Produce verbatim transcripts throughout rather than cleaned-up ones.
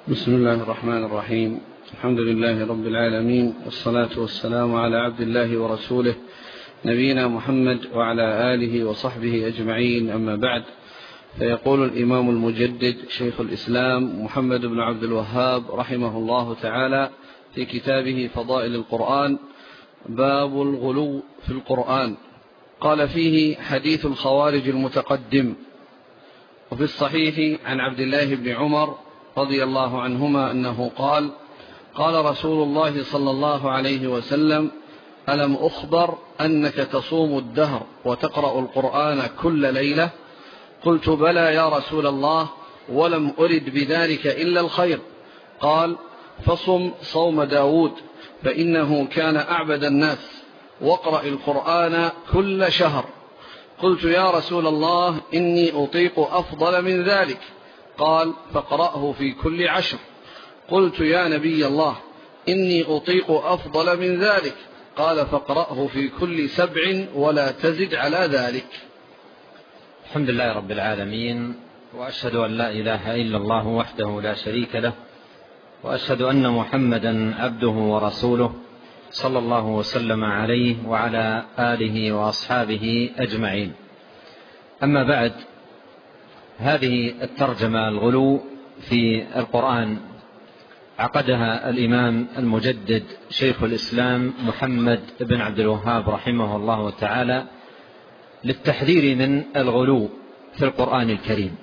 بسم الله الرحمن الرحيم. الحمد لله رب العالمين، والصلاة والسلام على عبد الله ورسوله نبينا محمد وعلى آله وصحبه أجمعين، أما بعد. فيقول الإمام المجدد شيخ الإسلام محمد بن عبد الوهاب رحمه الله تعالى في كتابه فضائل القرآن: باب الغلو في القرآن. قال فيه: حديث الخوارج المتقدم. وفي الصحيح عن عبد الله بن عمر رضي الله عنهما أنه قال: قال رسول الله صلى الله عليه وسلم: ألم أخبر أنك تصوم الدهر وتقرأ القرآن كل ليلة؟ قلت: بلى يا رسول الله، ولم أرد بذلك إلا الخير. قال: فصم صوم داود فإنه كان أعبد الناس، واقرأ القرآن كل شهر. قلت: يا رسول الله، إني أطيق أفضل من ذلك. قال: فاقرأه في كل عشر. قلت: يا نبي الله، إني أطيق أفضل من ذلك. قال: فاقرأه في كل سبع ولا تزد على ذلك. الحمد لله رب العالمين، وأشهد أن لا إله إلا الله وحده لا شريك له، وأشهد أن محمدا عبده ورسوله صلى الله وسلم عليه وعلى آله وأصحابه أجمعين. أما بعد، هذه الترجمة الغلو في القرآن عقدها الإمام المجدد شيخ الإسلام محمد بن عبد الوهاب رحمه الله تعالى للتحذير من الغلو في القرآن الكريم.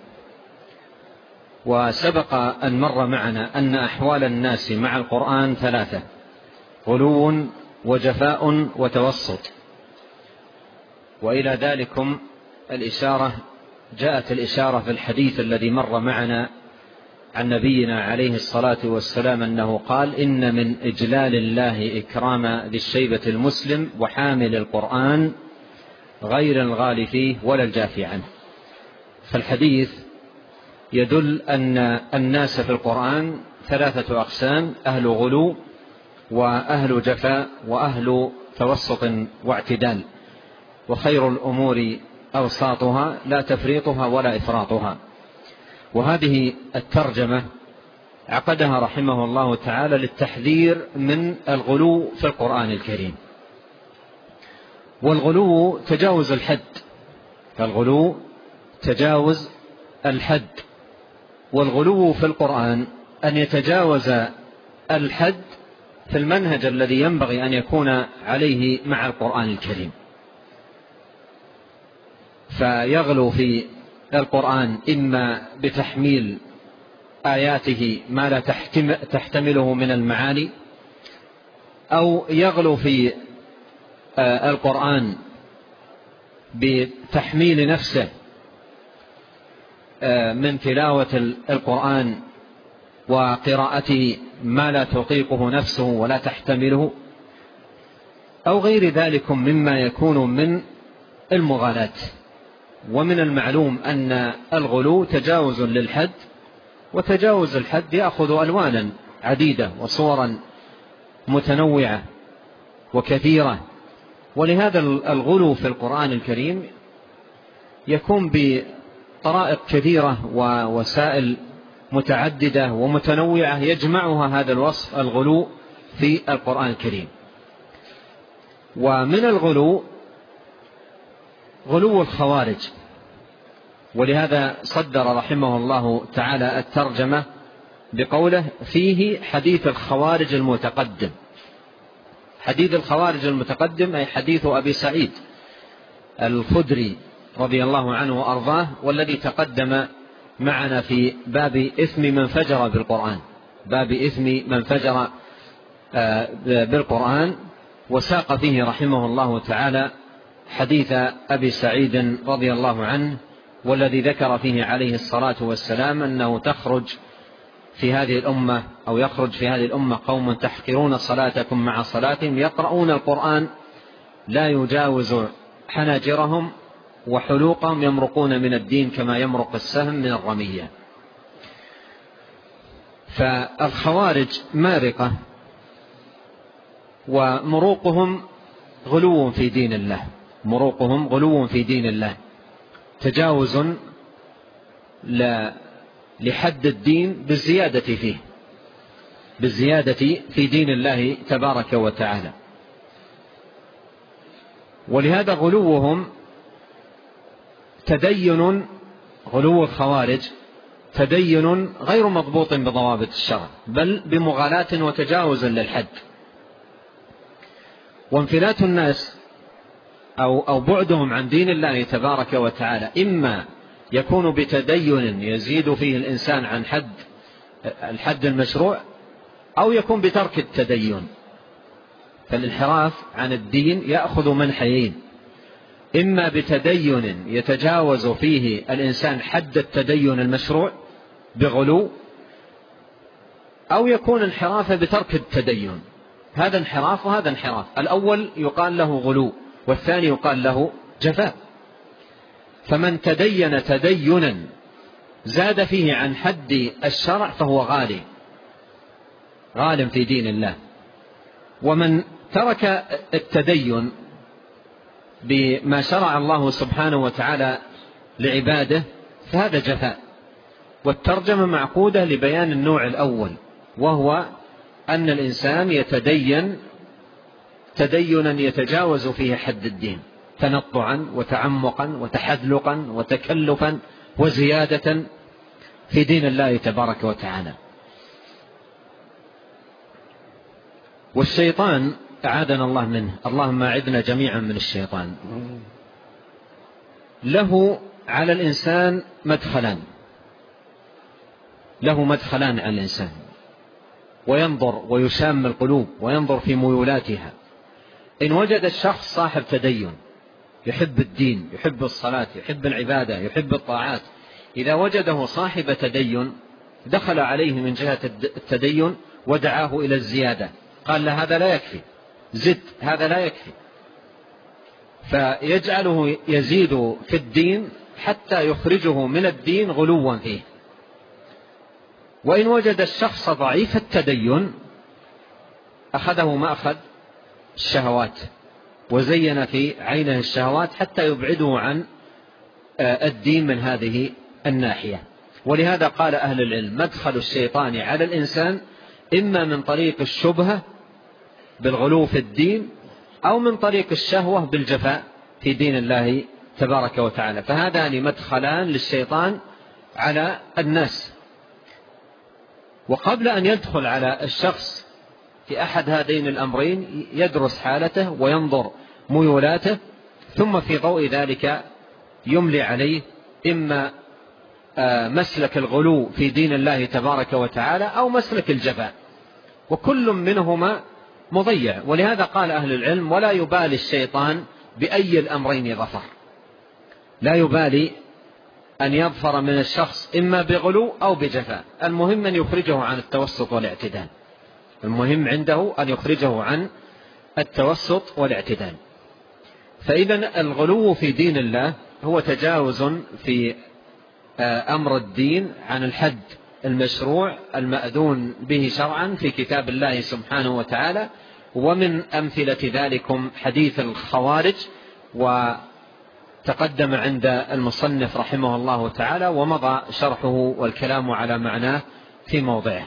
وسبق أن مر معنا أن أحوال الناس مع القرآن ثلاثة: غلو وجفاء وتوسط. وإلى ذلكم الإشارة جاءت الإشارة في الحديث الذي مر معنا عن نبينا عليه الصلاة والسلام أنه قال: إن من إجلال الله إكرام ذي الشيبة المسلم وحامل القرآن غير الغال فيه ولا الجافي عنه. فالحديث يدل أن الناس في القرآن ثلاثة أقسام: أهل غلو، وأهل جفاء، وأهل توسط واعتدال، وخير الأمور أوساطها لا تفريطها ولا إفراطها. وهذه الترجمة عقدها رحمه الله تعالى للتحذير من الغلو في القرآن الكريم. والغلو تجاوز الحد، فالغلو تجاوز الحد. والغلو في القرآن أن يتجاوز الحد في المنهج الذي ينبغي أن يكون عليه مع القرآن الكريم، فيغلو في القرآن إما بتحميل آياته ما لا تحتمله من المعاني، أو يغلو في القرآن بتحميل نفسه من تلاوة القرآن وقراءته ما لا تطيقه نفسه ولا تحتمله، أو غير ذلك مما يكون من المغالاة. ومن المعلوم أن الغلو تجاوز للحد، وتجاوز الحد يأخذ ألوانا عديدة وصورا متنوعة وكثيرة. ولهذا الغلو في القرآن الكريم يكون بطرائق كثيرة ووسائل متعددة ومتنوعة يجمعها هذا الوصف: الغلو في القرآن الكريم. ومن الغلو غلو الخوارج، ولهذا صدر رحمه الله تعالى الترجمة بقوله: فيه حديث الخوارج المتقدم. حديث الخوارج المتقدم أي حديث أبي سعيد الخدري رضي الله عنه وأرضاه، والذي تقدم معنا في باب إثم من فجر بالقرآن، باب إثم من فجر بالقرآن. وساق فيه رحمه الله تعالى حديث أبي سعيد رضي الله عنه، والذي ذكر فيه عليه الصلاة والسلام أنه تخرج في هذه الأمة أو يخرج في هذه الأمة قوم تحقرون صلاتكم مع صلاتهم، يقرؤون القرآن لا يجاوز حناجرهم، وحلوقهم يمرقون من الدين كما يمرق السهم من الرمية. فالخوارج مارقة، ومروقهم غلو في دين الله، مروقهم غلو في دين الله، تجاوز لحد الدين بالزيادة فيه، بالزيادة في دين الله تبارك وتعالى. ولهذا غلوهم تدين، غلو الخوارج تدين غير مضبوط بضوابط الشرع، بل بمغالاة وتجاوز للحد. وانفلات الناس أو, أو بعدهم عن دين الله تبارك وتعالى إما يكون بتدين يزيد فيه الإنسان عن حد الحد المشروع، أو يكون بترك التدين. فالانحراف عن الدين يأخذ منحيين: إما بتدين يتجاوز فيه الإنسان حد التدين المشروع بغلو، أو يكون انحراف بترك التدين. هذا انحراف وهذا انحراف، الأول يقال له غلو والثاني يقال له جفاء. فمن تدين تدينا زاد فيه عن حد الشرع فهو غالي غال في دين الله. ومن ترك التدين بما شرع الله سبحانه وتعالى لعباده فهذا جفاء. والترجمة معقودة لبيان النوع الأول، وهو أن الإنسان يتدين تدينا يتجاوز فيه حد الدين، تنطعا وتعمقا وتحذلقا وتكلفا وزيادة في دين الله تبارك وتعالى. والشيطان أعاذنا الله منه، اللهم أعذنا جميعا من الشيطان، له على الإنسان مدخلان له مدخلان على الإنسان، وينظر ويشام القلوب وينظر في ميولاتها. إن وجد الشخص صاحب تدين يحب الدين، يحب الصلاة، يحب العبادة، يحب الطاعات، إذا وجده صاحب تدين دخل عليه من جهة التدين ودعاه إلى الزيادة، قال له هذا لا يكفي، زد، هذا لا يكفي، فيجعله يزيد في الدين حتى يخرجه من الدين غلوا فيه. وإن وجد الشخص ضعيف التدين أخذه مأخذ الشهوات وزين في عينه الشهوات حتى يبعده عن الدين من هذه الناحية. ولهذا قال أهل العلم: مدخل الشيطان على الإنسان إما من طريق الشبهة بالغلو في الدين، أو من طريق الشهوة بالجفاء في دين الله تبارك وتعالى. فهذان مدخلان للشيطان على الناس. وقبل أن يدخل على الشخص في أحد هذين الأمرين يدرس حالته وينظر ميولاته، ثم في ضوء ذلك يملي عليه إما مسلك الغلو في دين الله تبارك وتعالى أو مسلك الجفاء، وكل منهما مضيع. ولهذا قال أهل العلم: ولا يبالي الشيطان بأي الأمرين ظفر، لا يبالي أن يظفر من الشخص إما بغلو أو بجفاء، المهم أن يخرجه عن التوسط والاعتدال، المهم عنده أن يخرجه عن التوسط والاعتدال. فإذا الغلو في دين الله هو تجاوز في أمر الدين عن الحد المشروع المأذون به شرعا في كتاب الله سبحانه وتعالى. ومن أمثلة ذلكم حديث الخوارج، وتقدم عند المصنف رحمه الله تعالى ومضى شرحه والكلام على معناه في موضعه.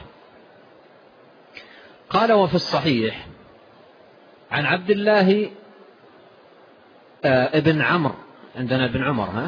قال: وفي الصحيح عن عبد الله ابن عمرو، عندنا ابن عمر، ها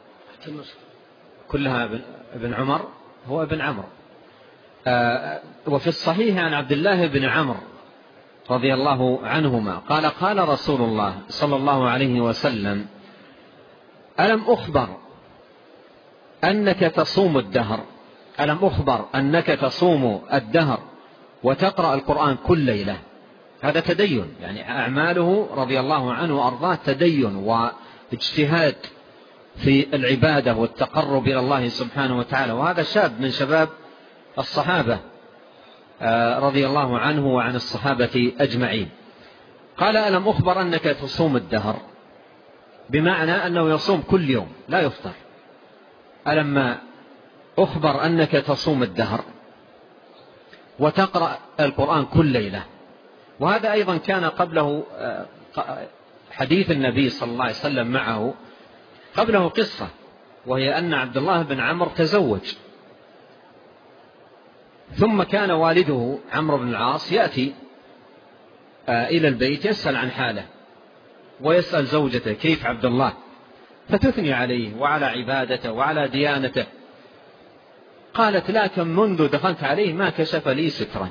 كلها ابن عمر، هو ابن عمرو. وفي الصحيح عن عبد الله بن عمرو رضي الله عنهما قال: قال رسول الله صلى الله عليه وسلم: ألم أخبر أنك تصوم الدهر ألم أخبر أنك تصوم الدهر وتقرأ القرآن كل ليلة. هذا تدين، يعني أعماله رضي الله عنه وأرضاه تدين واجتهاد في العبادة والتقرب إلى الله سبحانه وتعالى. وهذا شاب من شباب الصحابة رضي الله عنه وعن الصحابة أجمعين. قال: ألم أخبر أنك تصوم الدهر، بمعنى أنه يصوم كل يوم لا يفطر. ألم أخبر أنك تصوم الدهر وتقرأ القرآن كل ليلة. وهذا أيضا كان قبله حديث النبي صلى الله عليه وسلم معه، قبله قصة، وهي أن عبد الله بن عمرو تزوج، ثم كان والده عمرو بن العاص يأتي إلى البيت يسأل عن حاله ويسأل زوجته كيف عبد الله، فتثني عليه وعلى عبادته وعلى ديانته. قالت لكن منذ دخلت عليه ما كشف لي سترا،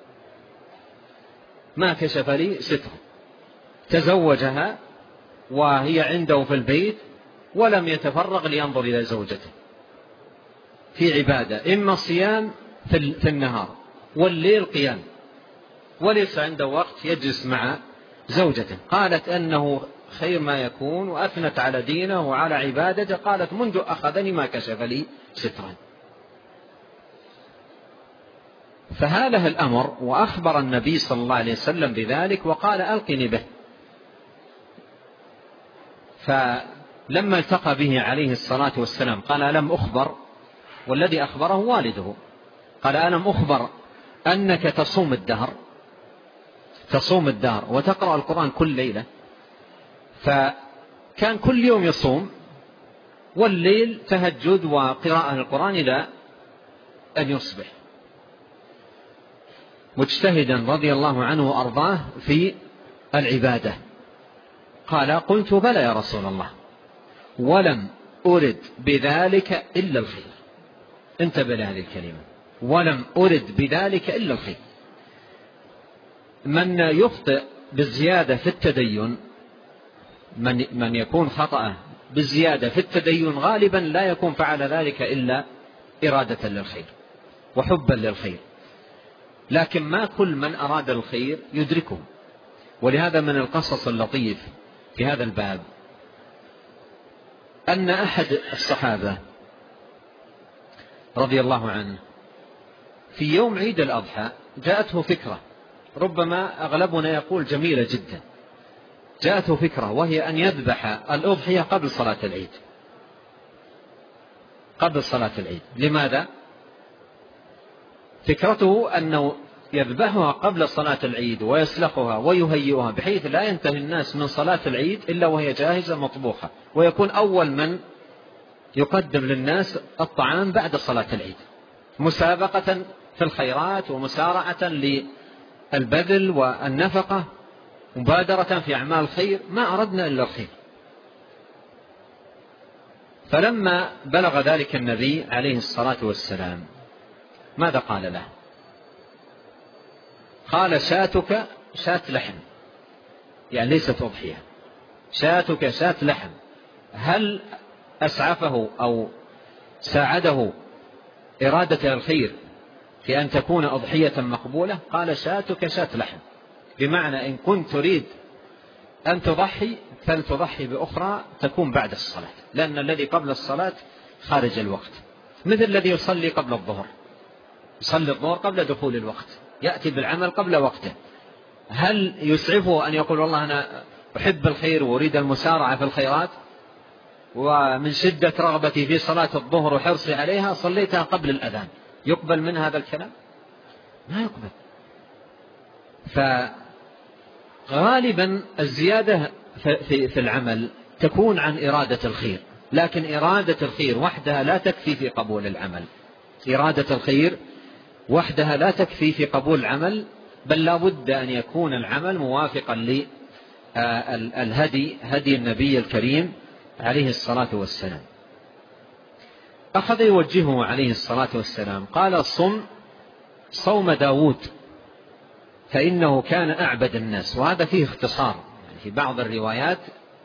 ما كشف لي سترا. تزوجها وهي عنده في البيت ولم يتفرغ لينظر إلى زوجته في عبادة، إما صيام في النهار والليل قيام، وليس عنده وقت يجلس مع زوجته. قالت أنه خير ما يكون وأثنت على دينه وعلى عبادته. قالت منذ أخذني ما كشف لي سترا. فهاله الأمر وأخبر النبي صلى الله عليه وسلم بذلك وقال ألقني به. فلما التقى به عليه الصلاة والسلام قال ألم أخبر، والذي أخبره والده، قال ألم أخبر أنك تصوم الدهر، تصوم الدهر وتقرأ القرآن كل ليلة. فكان كل يوم يصوم، والليل تهجد وقراءة القرآن إلى أن يصبح، مجتهدا رضي الله عنه وأرضاه في العبادة. قال قلت بلى يا رسول الله ولم أرد بذلك إلا الخير. انتبه لهذه الكلمة، ولم أرد بذلك إلا الخير. من يخطئ بالزيادة في التدين، من, من يكون خطأه بالزيادة في التدين غالبا لا يكون فعل ذلك إلا إرادة للخير وحبا للخير، لكن ما كل من أراد الخير يدركه. ولهذا من القصص اللطيف في هذا الباب أن أحد الصحابة رضي الله عنه في يوم عيد الأضحى جاءته فكرة، ربما أغلبنا يقول جميلة جدا، جاءته فكرة وهي أن يذبح الأضحية قبل صلاة العيد، قبل صلاة العيد. لماذا؟ فكرته أنه يذبحها قبل صلاة العيد ويسلخها ويهيئها بحيث لا ينتهي الناس من صلاة العيد إلا وهي جاهزة مطبوخة، ويكون أول من يقدم للناس الطعام بعد صلاة العيد، مسابقة في الخيرات ومسارعة للبذل والنفقة، مبادرة في أعمال الخير، ما أردنا إلا الخير. فلما بلغ ذلك النبي عليه الصلاة والسلام ماذا قال له؟ قال شاتك شات لحم، يعني ليست أضحية، شاتك شات لحم، هل أسعفه أو ساعده إرادة الخير في أن تكون أضحية مقبولة؟ قال شاتك شات لحم، بمعنى إن كنت تريد أن تضحي فلتضحي بأخرى تكون بعد الصلاة، لأن الذي قبل الصلاة خارج الوقت، مثل الذي يصلي قبل الظهر، يصلي الظهر قبل دخول الوقت، يأتي بالعمل قبل وقته. هل يسعفه أن يقول والله أنا أحب الخير وأريد المسارعة في الخيرات ومن شدة رغبتي في صلاة الظهر وحرصي عليها صليتها قبل الأذان؟ يقبل من هذا الكلام؟ ما يقبل. فغالبا الزيادة في العمل تكون عن إرادة الخير، لكن إرادة الخير وحدها لا تكفي في قبول العمل، إرادة الخير وحدها لا تكفي في قبول العمل، بل لا بد أن يكون العمل موافقا للهدي هدي النبي الكريم عليه الصلاة والسلام. أخذ يوجهه عليه الصلاة والسلام، قال صم صوم داود فإنه كان أعبد الناس. وهذا فيه اختصار، يعني في بعض الروايات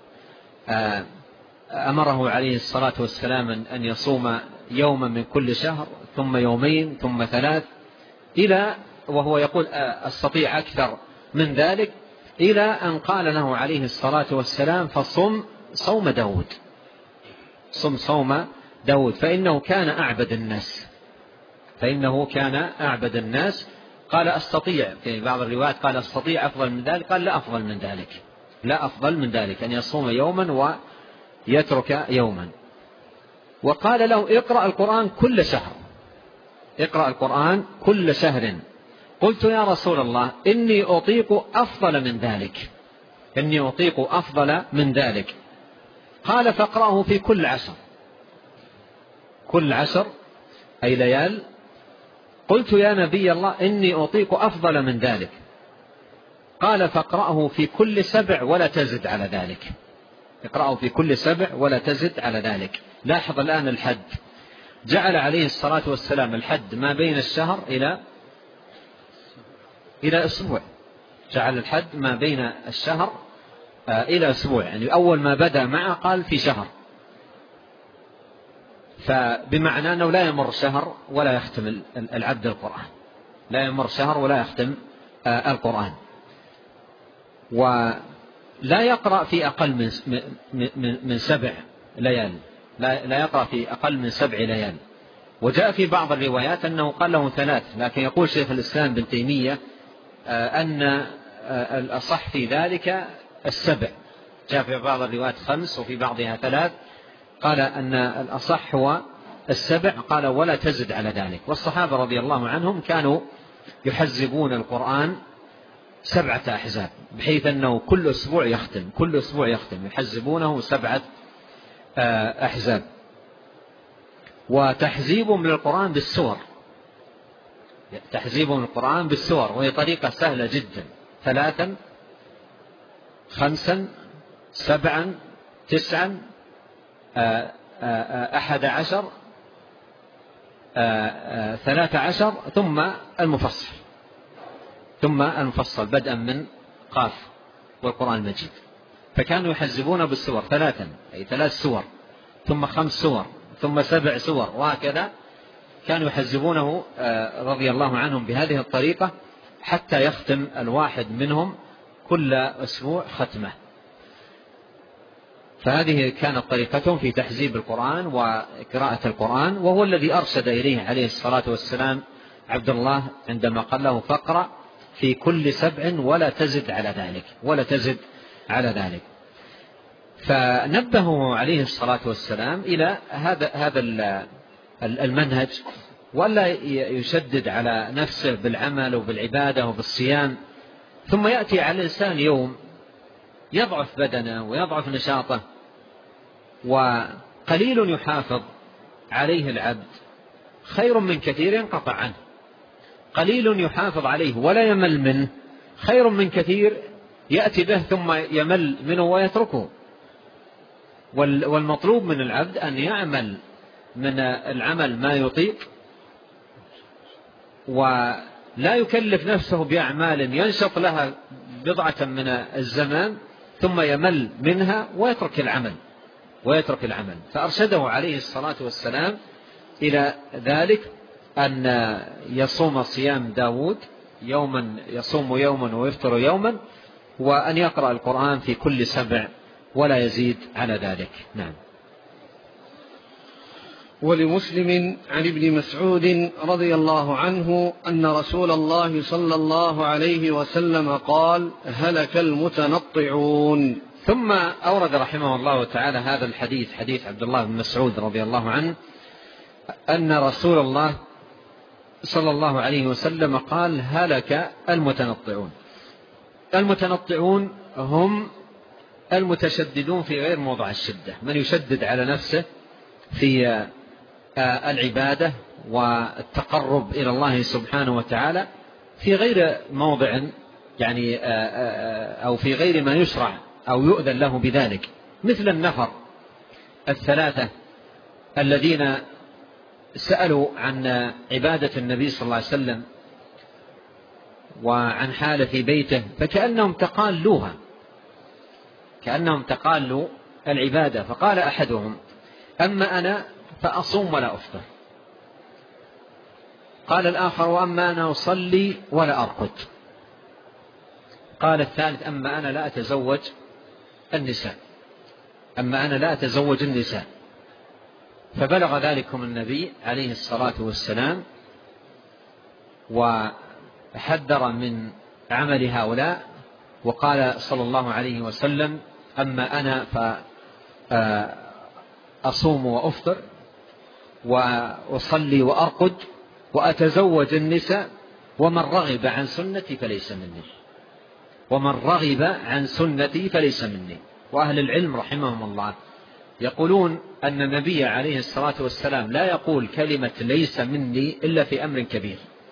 أمره عليه الصلاة والسلام أن يصوم يوما من كل شهر ثم يومين ثم ثلاث، إلى وهو يقول أستطيع أكثر من ذلك، إلى أن قال له عليه الصلاة والسلام فصم صوم داود، صم صوم داود فإنه كان أعبد الناس، فإنه كان أعبد الناس. قال أستطيع، في بعض الروايات قال أستطيع أفضل من ذلك، قال لا أفضل من ذلك، لا أفضل من ذلك أن يصوم يوما ويترك يوما. وقال له اقرأ القرآن كل شهر، اقرأ القرآن كل شهر. قلت يا رسول الله إني أطيق أفضل من ذلك، إني أطيق أفضل من ذلك. قال فاقرأه في كل عشر، كل عشر أي ليال قلت يا نبي الله إني أطيق أفضل من ذلك. قال فاقرأه في كل سبع ولا تزد على ذلك. اقرأه في كل سبع ولا تزد على ذلك. لاحظ الآن الحد، جعل عليه الصلاة والسلام الحد ما بين الشهر إلى إلى أسبوع. جعل الحد ما بين الشهر إلى أسبوع، يعني أول ما بدأ معه قال في شهر، فبمعنى أنه لا يمر شهر ولا يختم العبد القرآن، لا يمر شهر ولا يختم القرآن. ولا يقرأ في أقل من من من سبع ليال، لا لا يقرأ في أقل من سبع ليال. وجاء في بعض الروايات أنه قال له ثلاث، لكن يقول شيخ الإسلام ابن تيمية أن الأصح في ذلك السبع. جاء في بعض الروايات خمس وفي بعضها ثلاث، قال أن الأصح هو السبع. قال ولا تزد على ذلك. والصحابة رضي الله عنهم كانوا يحزبون القرآن سبعة أحزاب، بحيث أنه كل أسبوع يختم، كل أسبوع يختم، يحزبونه سبعة أحزاب. وتحزيبهم للقرآن بالسور، تحزيبهم القرآن بالسور، وهي طريقة سهلة جدا: ثلاثا، خمسا، سبعا، تسعا، أحد عشر، ثلاث عشر، ثم المفصل، ثم المفصل بدءا من قاف والقرآن المجيد. فكانوا يحزبون بالسور ثلاثا، أي ثلاث سور، ثم خمس سور، ثم سبع سور، وهكذا كانوا يحزبونه رضي الله عنهم بهذه الطريقة حتى يختم الواحد منهم كل أسبوع ختمة. فهذه كانت طريقتهم في تحزيب القرآن وقراءة القرآن، وهو الذي أرشد إليه عليه الصلاة والسلام عبد الله عندما قال له فاقرأ في كل سبع ولا تزد على ذلك، ولا تزد على ذلك. فنبهه عليه الصلاة والسلام إلى هذا هذا المنهج، ولا يشدد على نفسه بالعمل وبالعبادة وبالصيام، ثم يأتي على الإنسان يوم يضعف بدنه ويضعف نشاطه، وقليل يحافظ عليه العبد خير من كثير ينقطع عنه. قليل يحافظ عليه ولا يمل منه خير من كثير يأتي به ثم يمل منه ويتركه. والمطلوب من العبد أن يعمل من العمل ما يطيق، ولا يكلف نفسه بأعمال ينشط لها بضعة من الزمان ثم يمل منها ويترك العمل ويترك العمل. فأرشده عليه الصلاة والسلام إلى ذلك أن يصوم صيام داود، يوما يصوم يوما ويفطر يوما، وأن يقرأ القرآن في كل سبع ولا يزيد على ذلك. نعم. ولمسلم عن ابن مسعود رضي الله عنه أن رسول الله صلى الله عليه وسلم قال: هلك المتنطعون. ثم أورد رحمه الله تعالى هذا الحديث، حديث عبد الله بن مسعود رضي الله عنه، أن رسول الله صلى الله عليه وسلم قال: هلك المتنطعون. المتنطعون هم المتشددون في غير موضع الشدة، من يشدد على نفسه في العبادة والتقرب إلى الله سبحانه وتعالى في غير موضع، يعني أو في غير ما يشرع أو يؤذن له بذلك، مثل النفر الثلاثة الذين سألوا عن عبادة النبي صلى الله عليه وسلم وعن حاله في بيته، فكأنهم تقالوها، كأنهم تقالوا العبادة. فقال أحدهم: أما أنا فأصوم ولا أفطر. قال الآخر: وأما أنا أصلي ولا أرقد. قال الثالث: أما أنا لا أتزوج النساء، أما أنا لا أتزوج النساء. فبلغ ذلكم النبي عليه الصلاة والسلام وحذر من عمل هؤلاء، وقال صلى الله عليه وسلم: أما أنا فأصوم وأفطر وأصلي وأرقد وأتزوج النساء، ومن رغب عن سنتي فليس مني، ومن رغب عن سنتي فليس مني. وأهل العلم رحمهم الله يقولون أن النبي عليه الصلاة والسلام لا يقول كلمة ليس مني إلا في أمر كبير،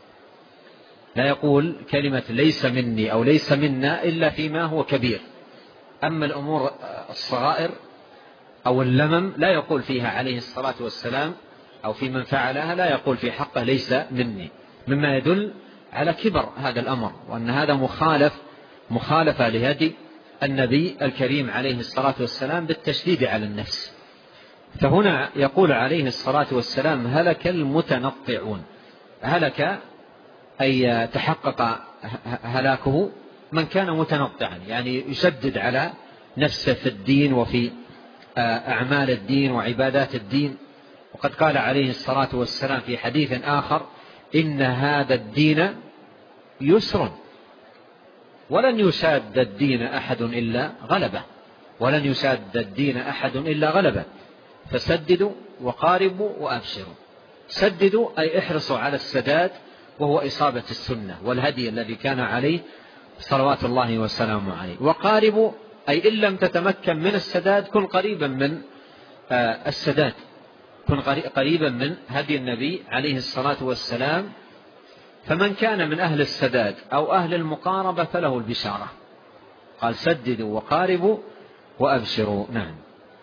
لا يقول كلمة ليس مني أو ليس منا إلا فيما هو كبير. أما الأمور الصغائر أو اللمم لا يقول فيها عليه الصلاة والسلام، أو في من فعلها لا يقول في حقه ليس مني، مما يدل على كبر هذا الأمر، وأن هذا مخالف مخالفة لهدي النبي الكريم عليه الصلاة والسلام بالتشديد على النفس. فهنا يقول عليه الصلاة والسلام هلك المتنطعون. هلك أي تحقق هلاكه من كان متنطعا، يعني يشدد على نفسه في الدين وفي أعمال الدين وعبادات الدين. وقد قال عليه الصلاة والسلام في حديث آخر: إن هذا الدين يسر ولن يشاد الدين أحد إلا غلبه، ولن يشاد الدين أحد إلا غلبه، فسددوا وقاربوا وأبشروا. سددوا أي احرصوا على السداد، وهو إصابة السنة والهدي الذي كان عليه صلوات الله وسلامه عليه. وقاربوا أي إن لم تتمكن من السداد كن قريبا من السداد، كن قريبا من هدي النبي عليه الصلاة والسلام. فمن كان من أهل السداد أو أهل المقاربة فله البشارة. قال: سددوا وقاربوا وأبشروا. نعم.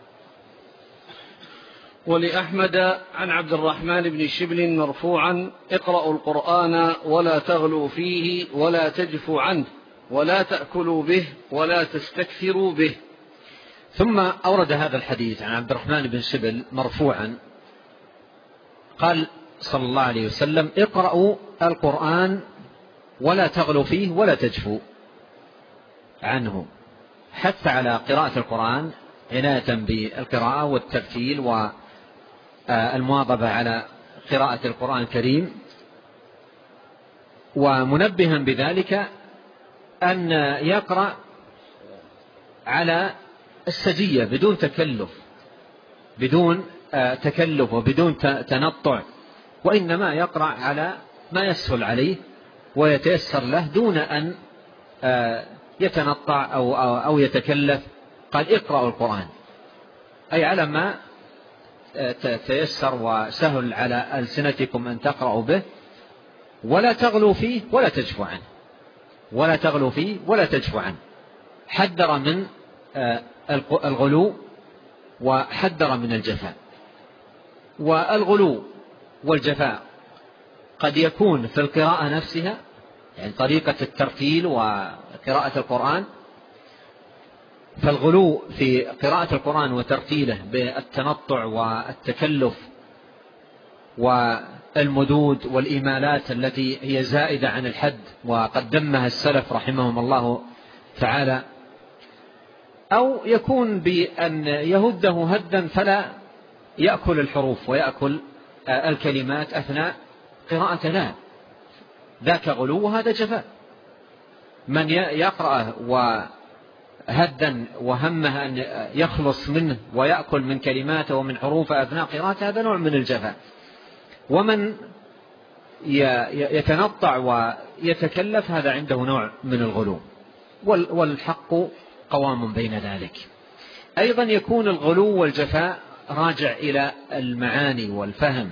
ولأحمد عن عبد الرحمن بن شبل مرفوعا: اقرأوا القرآن ولا تغلوا فيه ولا تجفوا عنه ولا تأكلوا به ولا تستكثروا به. ثم أورد هذا الحديث عن عبد الرحمن بن شبل مرفوعا، قال صلى الله عليه وسلم: اقرأوا القرآن ولا تغلوا فيه ولا تجفوا عنه. حث على قراءة القرآن عناية بالقراءة والترتيل والمواظبة على قراءة القرآن الكريم، ومنبها بذلك أن يقرأ على السجية بدون تكلف، بدون تكلف وبدون تنطع، وإنما يقرأ على ما يسهل عليه ويتيسر له دون أن يتنطع أو, أو يتكلف. قال: اقرأوا القرآن، أي على ما تيسر وسهل على ألسنتكم أن تقرأوا به، ولا تغلوا فيه ولا تجفوا عنه، ولا تغلوا فيه ولا تجفوا عنه. حذر من الغلو وحذر من الجفاء. والغلو والجفاء قد يكون في القراءة نفسها، يعني طريقة الترتيل وقراءة القرآن. فالغلو في قراءة القرآن وترتيله بالتنطع والتكلف والمدود والإيمالات التي هي زائدة عن الحد وقد ذمها السلف رحمهم الله تعالى، أو يكون بأن يهده هدا فلا يأكل الحروف ويأكل الكلمات أثناء قراءة، لا، ذاك غلو وهذا جفاء. من يقرأ وهدا وهمه أن يخلص منه ويأكل من كلماته ومن حروفه أثناء قراءته هذا نوع من الجفاء. ومن يتنطع ويتكلف هذا عنده نوع من الغلو، والحق قوام بين ذلك. أيضا يكون الغلو والجفاء راجع إلى المعاني والفهم،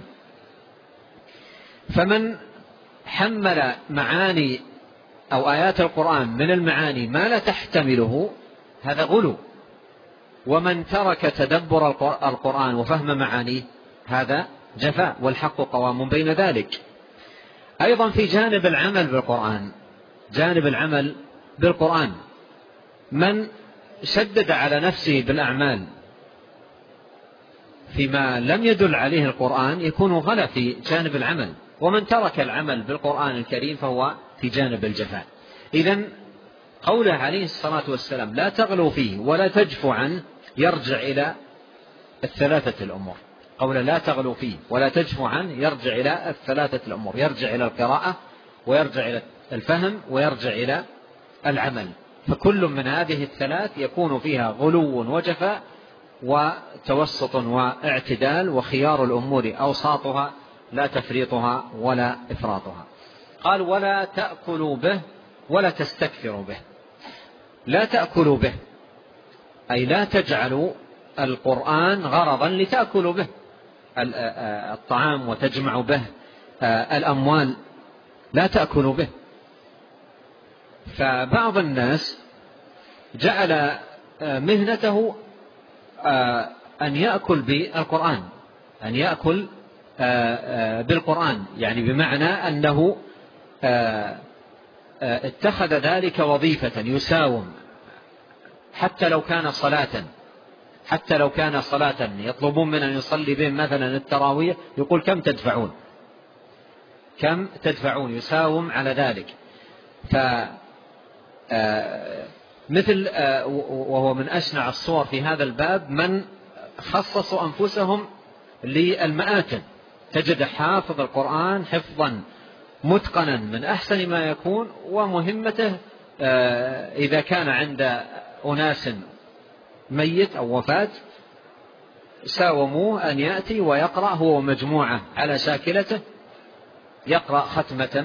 فمن حمل معاني أو آيات القرآن من المعاني ما لا تحتمله هذا غلو، ومن ترك تدبر القرآن وفهم معانيه هذا جفاء، والحق قوام بين ذلك. أيضا في جانب العمل بالقرآن، جانب العمل بالقرآن من شدد على نفسه بالأعمال فيما لم يدل عليه القرآن يكون غلا في جانب العمل، ومن ترك العمل بالقرآن الكريم فهو في جانب الجفاء. إذن قوله عليه الصلاة والسلام لا تغلوا فيه ولا تجفوا عنه يرجع إلى الثلاثة الأمور. قوله لا تغلوا فيه ولا تجفوا عنه يرجع إلى الثلاثة الأمور، يرجع إلى القراءة ويرجع إلى الفهم ويرجع إلى العمل. فكل من هذه الثلاث يكون فيها غلو وجفاء وتوسط واعتدال، وخيار الأمور أوساطها لا تفريطها ولا إفراطها. قال ولا تأكلوا به ولا تستكثروا به. لا تأكلوا به أي لا تجعلوا القرآن غرضا لتأكلوا به الطعام وتجمعوا به الأموال، لا تأكلوا به، فبعض الناس جعل مهنته أن يأكل بالقرآن، أن يأكل بالقرآن، يعني بمعنى أنه اتخذ ذلك وظيفة يساوم، حتى لو كان صلاة حتى لو كان صلاة يطلبون من أن يصلي بهم مثلا التراويح، يقول كم تدفعون كم تدفعون يساوم على ذلك. ف مثل وهو من أشنع الصور في هذا الباب من خصصوا أنفسهم للمآتم، تجد حافظ القرآن حفظا متقنا من أحسن ما يكون، ومهمته إذا كان عند أناس ميت أو وفاة ساوموه أن يأتي ويقرأ هو ومجموعة على شاكلته، يقرأ ختمة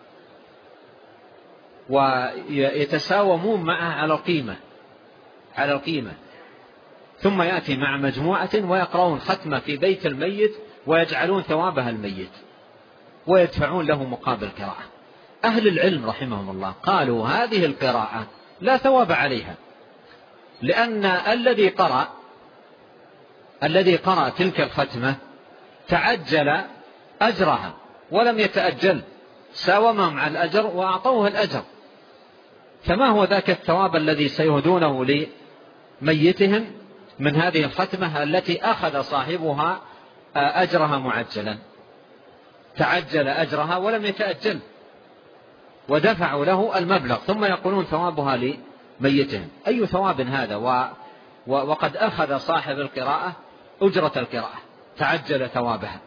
ويتساومون معه على القيمة على القيمة ثم يأتي مع مجموعة ويقرؤون ختمة في بيت الميت ويجعلون ثوابها الميت ويدفعون له مقابل قراءة. أهل العلم رحمهم الله قالوا هذه القراءة لا ثواب عليها، لأن الذي قرأ الذي قرأ تلك الختمة تعجل أجرها ولم يتأجل، ساومهم على الأجر وأعطوه الأجر، فما هو ذاك الثواب الذي سيهدونه لميتهم من هذه الختمة التي أخذ صاحبها أجرها معجلا، تعجل أجرها ولم يتأجل ودفعوا له المبلغ ثم يقولون ثوابها لميتهم. أي ثواب هذا؟ و وقد أخذ صاحب القراءة أجرة القراءة، تعجل ثوابها.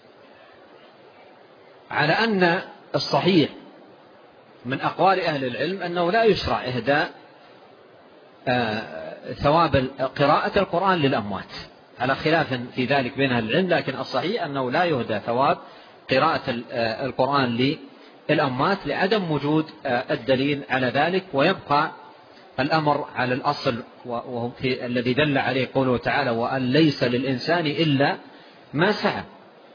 على أن الصحيح من أقوال أهل العلم أنه لا يشرع إهداء ثواب قراءة القرآن للأموات، على خلاف في ذلك بين أهل العلم، لكن الصحيح أنه لا يهدى ثواب قراءة القرآن للأموات لعدم وجود الدليل على ذلك، ويبقى الأمر على الأصل وهو الذي دل عليه قوله تعالى وأن ليس للإنسان إلا ما سعى.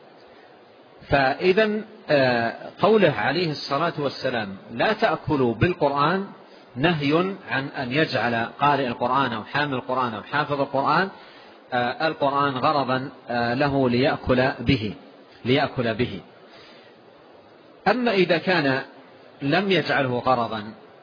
فإذا قوله عليه الصلاة والسلام لا تأكلوا بالقرآن نهي عن أن يجعل قارئ القرآن أو حامل القرآن أو حافظ القرآن القرآن غرضا له ليأكل به ليأكل به. أما إذا كان لم يجعله غرضا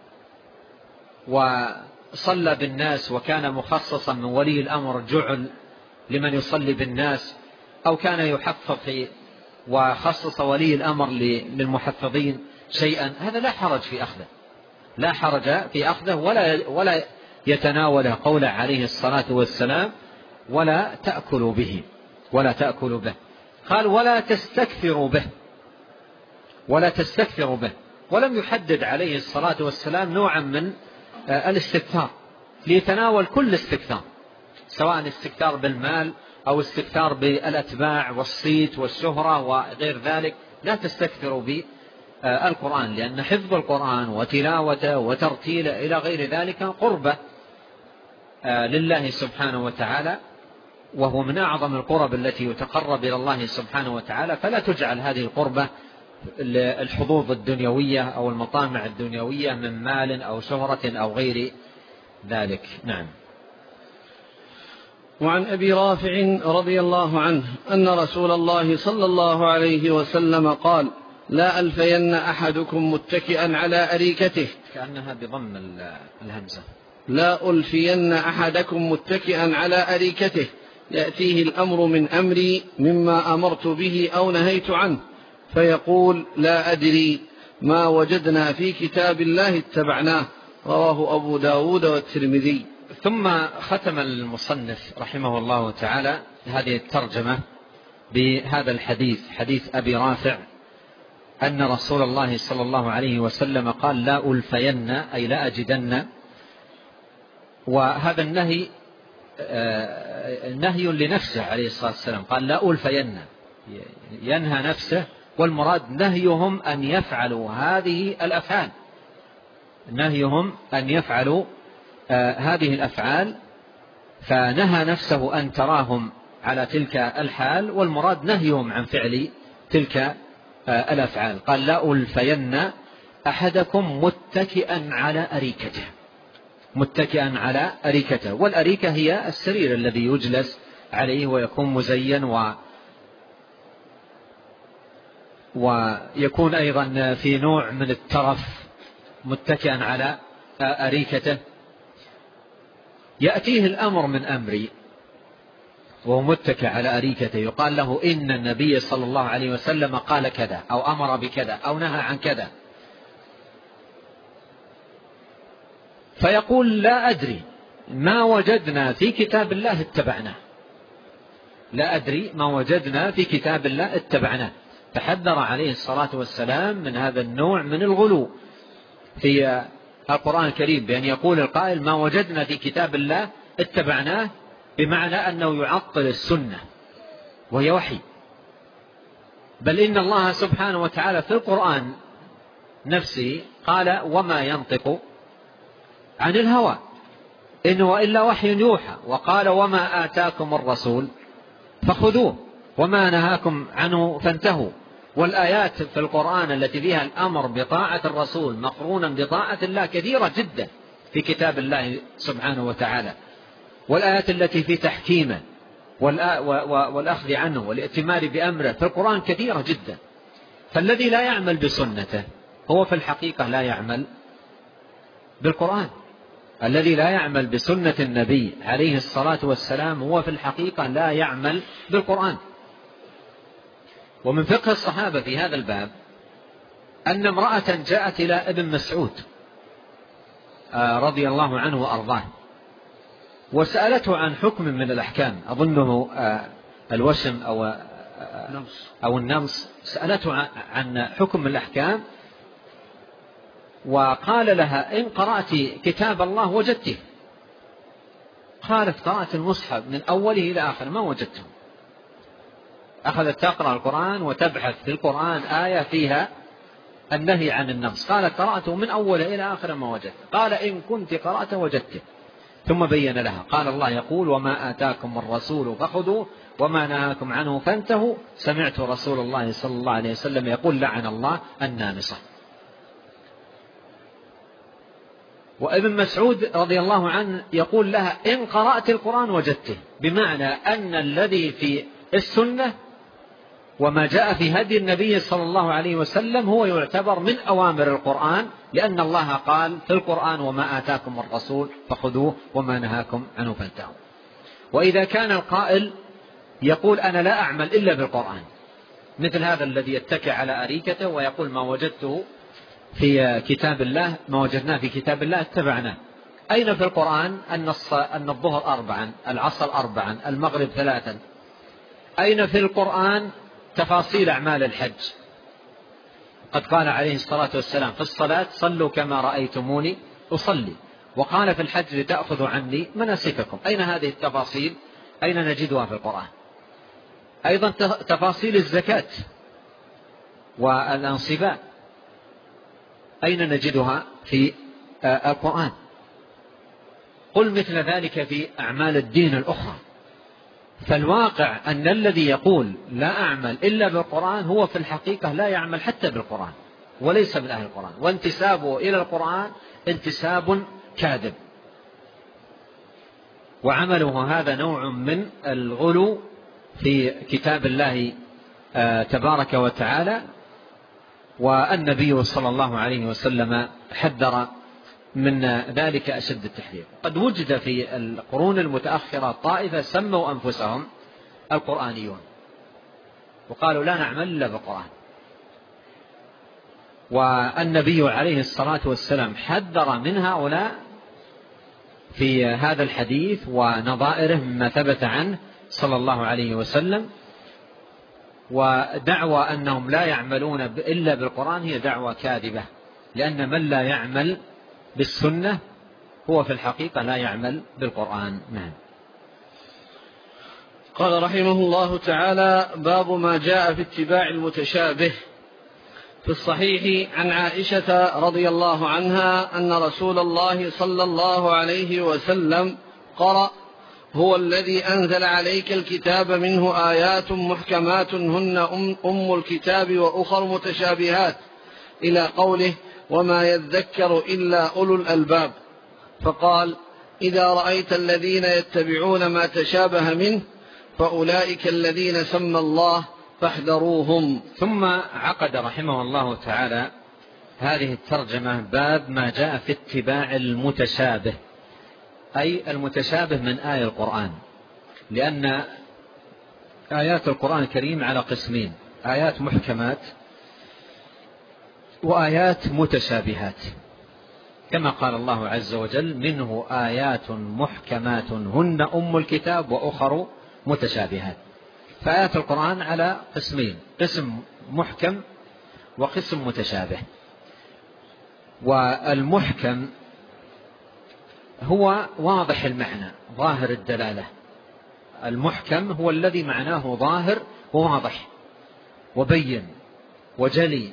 وصلى بالناس وكان مخصصا من ولي الأمر جعل لمن يصلي بالناس، أو كان يحفظ في وخصص ولي الأمر للمحفظين شيئا، هذا لا حرج في أخذه لا حرج في أخذه ولا ولا يتناول قوله عليه الصلاة والسلام ولا تأكلوا به ولا تأكلوا به. قال ولا تستكثروا به ولا تستكثروا به، ولم يحدد عليه الصلاة والسلام نوعا من الاستكثار، ليتناول كل استكثار، سواء استكثار بالمال أو استكثار بالأتباع والصيت والشهرة وغير ذلك. لا تستكثروا بالقرآن، لأن حفظ القرآن وتلاوته وترتيله إلى غير ذلك قربة لله سبحانه وتعالى، وهو من أعظم القرب التي يتقرب إلى الله سبحانه وتعالى، فلا تجعل هذه القربة الحظوظ الدنيوية أو المطامع الدنيوية من مال أو شهرة أو غير ذلك. نعم. وعن أبي رافع رضي الله عنه أن رسول الله صلى الله عليه وسلم قال لا ألفين أحدكم متكئا على أريكته، كأنها بضم الهمزة، لا ألفين أحدكم متكئا على أريكته يأتيه الأمر من أمري مما أمرت به أو نهيت عنه فيقول لا أدري ما وجدنا في كتاب الله اتبعناه، رواه أبو داود والترمذي. ثم ختم المصنف رحمه الله تعالى هذه الترجمة بهذا الحديث، حديث أبي رافع أن رسول الله صلى الله عليه وسلم قال لا ألفين أي لا أجدن، وهذا النهي نهي لنفسه عليه الصلاة والسلام، قال لا ألفين ينهى نفسه، والمراد نهيهم أن يفعلوا هذه الأفعال، نهيهم أن يفعلوا هذه الأفعال، فنهى نفسه أن تراهم على تلك الحال، والمراد نهيهم عن فعل تلك الأفعال. قال لا ألفين أحدكم متكئا على أريكته، متكئا على أريكته. والأريكة هي السرير الذي يجلس عليه ويكون مزين و ويكون أيضا في نوع من الترف، متكئا على أريكته. يأتيه الأمر من أمري وهو متكئ على أريكته، يقال له إن النبي صلى الله عليه وسلم قال كذا أو أمر بكذا أو نهى عن كذا، فيقول لا أدري ما وجدنا في كتاب الله اتبعناه، لا أدري ما وجدنا في كتاب الله اتبعناه. تحذر عليه الصلاة والسلام من هذا النوع من الغلو في القرآن الكريم، بأن يقول القائل ما وجدنا في كتاب الله اتبعناه، بمعنى أنه يعطل السنة وهي وحي. بل إن الله سبحانه وتعالى في القرآن نفسه قال وما ينطق عن الهوى إن هو إلا وحي يوحى، وقال وما آتاكم الرسول فخذوه وما نهاكم عنه فانتهوا. والآيات في القرآن التي فيها الأمر بطاعة الرسول مقرونا بطاعة الله كثيرة جدا في كتاب الله سبحانه وتعالى، والآيات التي في تحكيمه والأخذ عنه والائتمار بأمره في القرآن كثيرة جدا. فالذي لا يعمل بسنته هو في الحقيقة لا يعمل بالقرآن، الذي لا يعمل بسنة النبي عليه الصلاة والسلام هو في الحقيقة لا يعمل بالقرآن. ومن فقه الصحابة في هذا الباب أن امرأة جاءت إلى ابن مسعود رضي الله عنه وأرضاه وسألته عن حكم من الأحكام، أظنه الوشم أو أو النمص، سألته عن حكم من الأحكام، وقال لها إن قرأت كتاب الله وجدته. قالت قرأت المصحف من أوله إلى آخر ما وجدته. أخذت تقرأ القرآن وتبحث في القرآن آية فيها النهي عن النمص، قالت قرأته من أوله إلى آخر ما وجدته. قال إن كنت قرأته وجدته. ثم بين لها قال الله يقول وما آتاكم الرسول فخذوه وما نهاكم عنه فانتهوا. سمعت رسول الله صلى الله عليه وسلم يقول لعن الله النامصة. وابن مسعود رضي الله عنه يقول لها إن قرأت القرآن وجدته، بمعنى أن الذي في السنة وما جاء في هدي النبي صلى الله عليه وسلم هو يعتبر من أوامر القرآن، لأن الله قال في القرآن وما آتاكم الرسول فخذوه وما نهاكم عنه فانتهوا. وإذا كان القائل يقول أنا لا أعمل إلا بالقرآن، مثل هذا الذي يتكئ على أريكته ويقول ما وجدته في كتاب الله ما وجدناه في كتاب الله اتبعناه. أين في القرآن أن الظهر أربعا، العصر أربعا، المغرب ثلاثا؟ أين في القرآن تفاصيل أعمال الحج؟ قد قال عليه الصلاة والسلام في الصلاة صلوا كما رأيتموني أصلي، وقال في الحج لتأخذوا عني مناسككم. أين هذه التفاصيل؟ أين نجدها في القرآن؟ أيضا تفاصيل الزكاة والأنصباء أين نجدها في القرآن؟ قل مثل ذلك في أعمال الدين الأخرى. فالواقع أن الذي يقول لا أعمل إلا بالقرآن هو في الحقيقة لا يعمل حتى بالقرآن وليس من أهل القرآن، وانتسابه إلى القرآن انتساب كاذب، وعمله هذا نوع من الغلو في كتاب الله تبارك وتعالى. والنبي صلى الله عليه وسلم حذر من ذلك أشد التحذير. قد وجد في القرون المتأخرة طائفة سموا أنفسهم القرآنيون وقالوا لا نعمل إلا بالقرآن، والنبي عليه الصلاة والسلام حذر من هؤلاء في هذا الحديث ونظائره مما ثبت عنه صلى الله عليه وسلم. ودعوى أنهم لا يعملون إلا بالقرآن هي دعوى كاذبة، لأن من لا يعمل بالسنة هو في الحقيقة لا يعمل بالقرآن. نعم. قال رحمه الله تعالى باب ما جاء في اتباع المتشابه. في الصحيح عن عائشة رضي الله عنها أن رسول الله صلى الله عليه وسلم قرأ هو الذي أنزل عليك الكتاب منه آيات محكمات هن أم, أم الكتاب وأخر متشابهات إلى قوله وما يذكر إلا أولو الألباب. فقال: إذا رأيت الذين يتبعون ما تشابه منه فأولئك الذين سمى الله فاحذروهم. ثم عقد رحمه الله تعالى هذه الترجمة باب ما جاء في اتباع المتشابه، أي المتشابه من آية القرآن، لأن آيات القرآن الكريم على قسمين: آيات محكمات وآيات متشابهات، كما قال الله عز وجل: منه آيات محكمات هن أم الكتاب وأخر متشابهات. فآيات القرآن على قسمين: قسم محكم وقسم متشابه. والمحكم هو واضح المعنى ظاهر الدلالة، المحكم هو الذي معناه ظاهر وواضح وبين وجلي.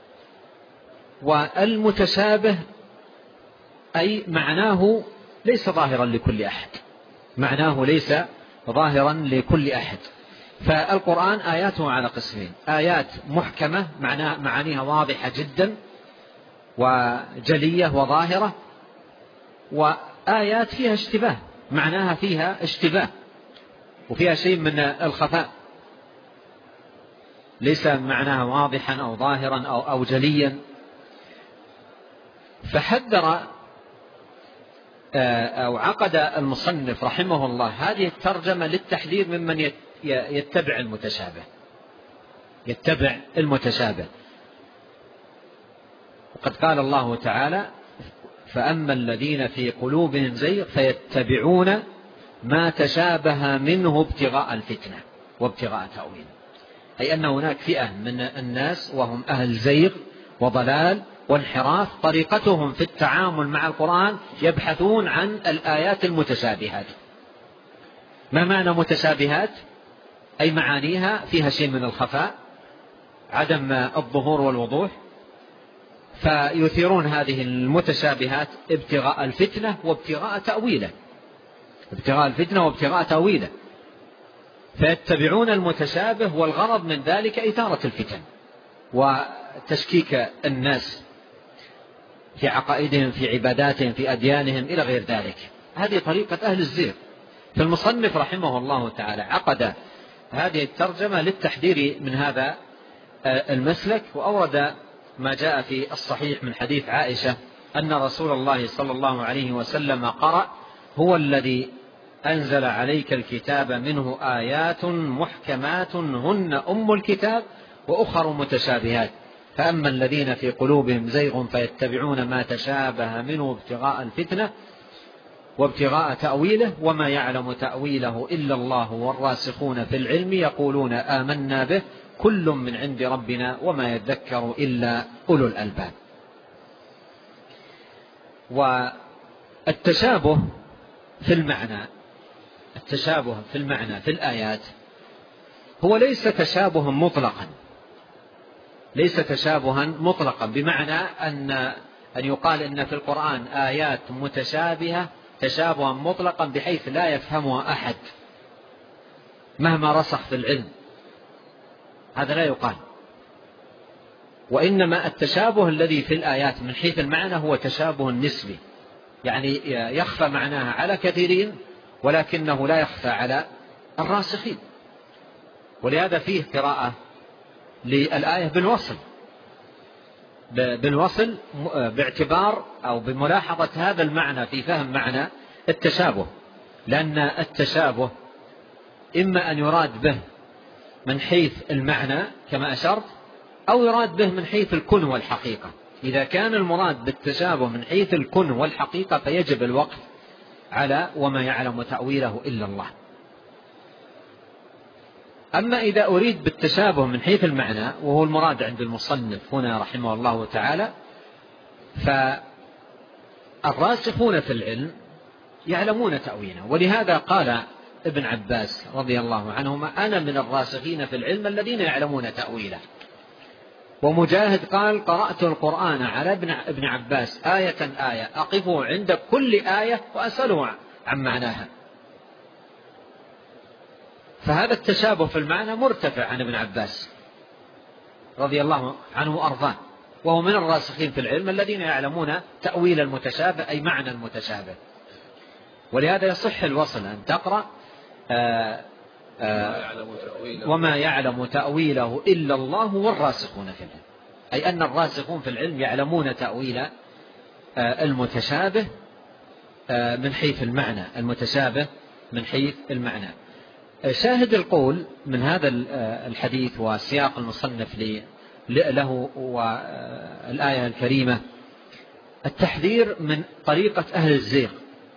والمتشابه أي معناه ليس ظاهرا لكل أحد، معناه ليس ظاهرا لكل أحد. فالقرآن آياته على قسمين: آيات محكمة معانيها واضحة جدا وجلية وظاهرة، وآيات فيها اشتباه معناها فيها اشتباه وفيها شيء من الخفاء، ليس معناها واضحا أو ظاهرا أو, أو جليا. فحذر أو عقد المصنف رحمه الله هذه الترجمة للتحذير ممن يتبع المتشابه يتبع المتشابه وقد قال الله تعالى: فأما الذين في قلوبهم زيغ فيتبعون ما تشابه منه ابتغاء الفتنة وابتغاء تأويله، أي أن هناك فئة من الناس وهم أهل زيغ وضلال وانحراف، طريقتهم في التعامل مع القرآن يبحثون عن الآيات المتشابهات. ما معنى متشابهات؟ أي معانيها فيها شيء من الخفاء، عدم الظهور والوضوح، فيثيرون هذه المتشابهات ابتغاء الفتنة وابتغاء تأويله ابتغاء الفتنة وابتغاء تأويله فيتبعون المتشابه، والغرض من ذلك إثارة الفتن وتشكيك الناس في عقائدهم في عباداتهم في أديانهم إلى غير ذلك. هذه طريقة أهل الزيغ. فالمصنف رحمه الله تعالى عقد هذه الترجمة للتحذير من هذا المسلك، وأورد ما جاء في الصحيح من حديث عائشة أن رسول الله صلى الله عليه وسلم قرأ: هو الذي أنزل عليك الكتاب منه آيات محكمات هن أم الكتاب وأخر متشابهات، فأما الذين في قلوبهم زيغ فيتبعون ما تشابه منه ابتغاء الفتنة وابتغاء تأويله وما يعلم تأويله إلا الله والراسخون في العلم يقولون آمنا به كل من عند ربنا وما يذكر إلا أولو الألباب. والتشابه في المعنى التشابه في المعنى في الآيات هو ليس تشابها مطلقا ليس تشابها مطلقا بمعنى أن أن يقال إن في القرآن آيات متشابهة تشابها مطلقا بحيث لا يفهمها أحد مهما رسخ في العلم، هذا لا يقال. وإنما التشابه الذي في الآيات من حيث المعنى هو تشابه نسبي، يعني يخفى معناها على كثيرين ولكنه لا يخفى على الراسخين. ولهذا فيه قراءة للآية بالوصل بالوصل باعتبار أو بملاحظة هذا المعنى في فهم معنى التشابه، لأن التشابه إما أن يراد به من حيث المعنى كما أشرت، أو يراد به من حيث الكن والحقيقة. إذا كان المراد بالتشابه من حيث الكن والحقيقة فيجب الوقف على وما يعلم تأويله إلا الله. أما إذا أريد بالتشابه من حيث المعنى وهو المراد عند المصنف هنا رحمه الله تعالى، فالراسخون في العلم يعلمون تأويله. ولهذا قال ابن عباس رضي الله عنهما: أنا من الراسخين في العلم الذين يعلمون تأويله. ومجاهد قال: قرأت القرآن على ابن عباس آية آية أقفه عند كل آية وأسأله عن معناها. فهذا التشابه في المعنى مرتفع عن ابن عباس رضي الله عنه وأرضاه، وهو من الراسخين في العلم الذين يعلمون تأويل المتشابه أي معنى المتشابه. ولهذا يصح الوصل أن تقرأ آآ آآ وما يعلم تأويله إلا الله والراسخون في العلم، أي أن الراسخون في العلم يعلمون تأويل المتشابه من حيث المعنى، المتشابه من حيث المعنى. شاهد القول من هذا الحديث وسياق المصنف له والآية الكريمة التحذير من طريقة أهل الزيغ.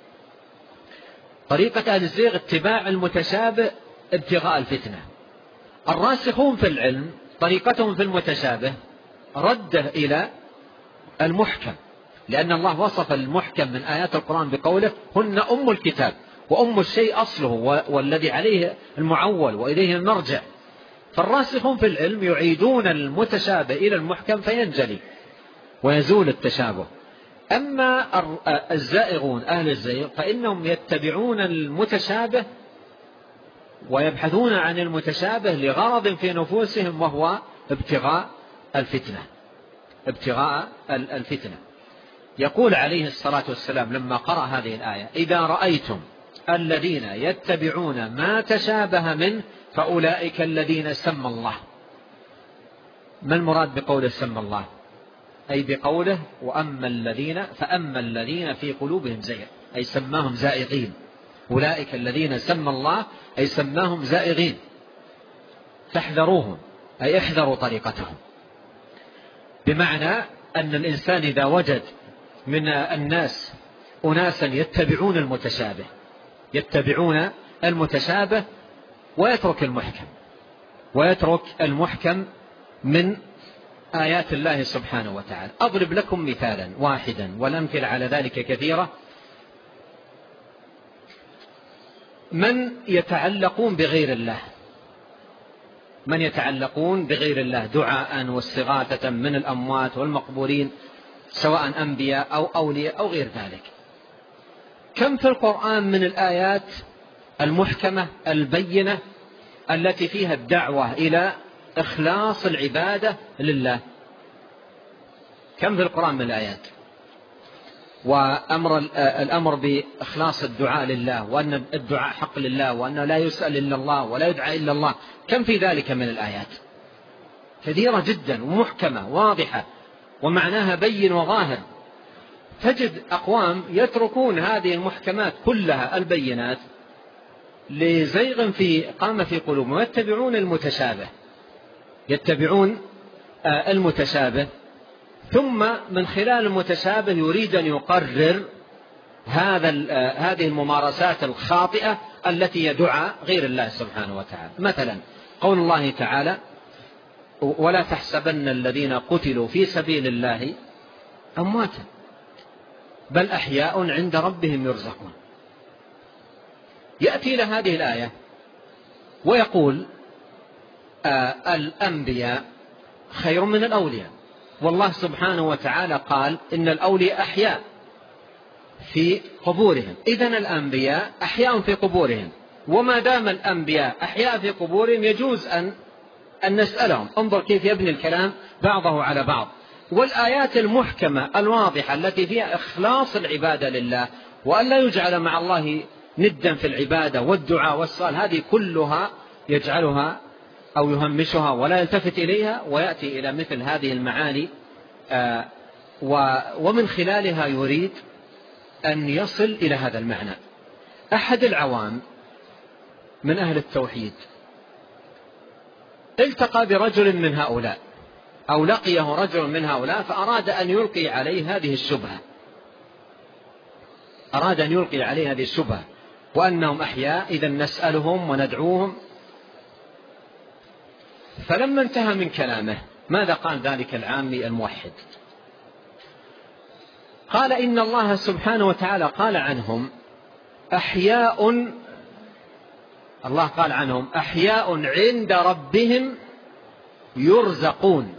طريقة أهل الزيغ اتباع المتشابه ابتغاء الفتنة. الراسخون في العلم طريقتهم في المتشابه رده إلى المحكم، لأن الله وصف المحكم من آيات القرآن بقوله هن أم الكتاب، وأم الشيء أصله والذي عليه المعول وإليه المرجع. فالراسخون في العلم يعيدون المتشابه إلى المحكم فينجلي ويزول التشابه. أما الزائغون أهل الزيغ فإنهم يتبعون المتشابه ويبحثون عن المتشابه لغرض في نفوسهم وهو ابتغاء الفتنة، ابتغاء الفتنة. يقول عليه الصلاة والسلام لما قرأ هذه الآية إذا رأيتم الذين يتبعون ما تشابه منه فأولئك الذين سمى الله. ما المراد بقوله سمى الله؟ أي بقوله وأما الذين فأما الذين في قلوبهم زيغ، أي سماهم زائغين. أولئك الذين سمى الله أي سماهم زائغين، فاحذروهم أي احذروا طريقتهم. بمعنى أن الإنسان إذا وجد من الناس أناسا يتبعون المتشابه يتبعون المتشابه ويترك المحكم ويترك المحكم من آيات الله سبحانه وتعالى. أضرب لكم مثالا واحدا والأمثلة على ذلك كثيرة. من يتعلقون بغير الله من يتعلقون بغير الله دعاء واستغاثة من الأموات والمقبورين سواء أنبياء أو أولياء أو غير ذلك. كم في القرآن من الآيات المحكمة البينة التي فيها الدعوة إلى إخلاص العبادة لله؟ كم في القرآن من الآيات؟ وأمر الأمر بإخلاص الدعاء لله، وأن الدعاء حق لله، وأنه لا يسأل إلا الله ولا يدعى إلا الله. كم في ذلك من الآيات؟ كثيرة جدا ومحكمة واضحة ومعناها بين وظاهر. تجد أقوام يتركون هذه المحكمات كلها البينات لزيغ في قام في قلوبهم ويتبعون المتشابه يتبعون المتشابه ثم من خلال المتشابه يريد أن يقرر هذا هذه الممارسات الخاطئة التي يدعى غير الله سبحانه وتعالى. مثلا قول الله تعالى ولا تحسبن الذين قتلوا في سبيل الله أمواتا بل أحياء عند ربهم يرزقون. يأتي إلى هذه الآية ويقول آه الأنبياء خير من الأولياء، والله سبحانه وتعالى قال إن الأولياء أحياء في قبورهم، إذن الأنبياء أحياء في قبورهم، وما دام الأنبياء أحياء في قبورهم يجوز أن أن نسألهم. انظر كيف يبني الكلام بعضه على بعض. والآيات المحكمة الواضحة التي فيها إخلاص العبادة لله وأن لا يجعل مع الله ندا في العبادة والدعاء والسؤال، هذه كلها يجعلها أو يهمشها ولا يلتفت إليها ويأتي إلى مثل هذه المعاني آه ومن خلالها يريد أن يصل إلى هذا المعنى. أحد العوام من أهل التوحيد التقى برجل من هؤلاء أو لقيه رجل من هؤلاء فأراد أن يلقي عليه هذه الشبهة أراد أن يلقي عليه هذه الشبهة وأنهم أحياء إذا نسألهم وندعوهم. فلما انتهى من كلامه ماذا قال ذلك العامي الموحد؟ قال إن الله سبحانه وتعالى قال عنهم أحياء الله قال عنهم أحياء عند ربهم يرزقون.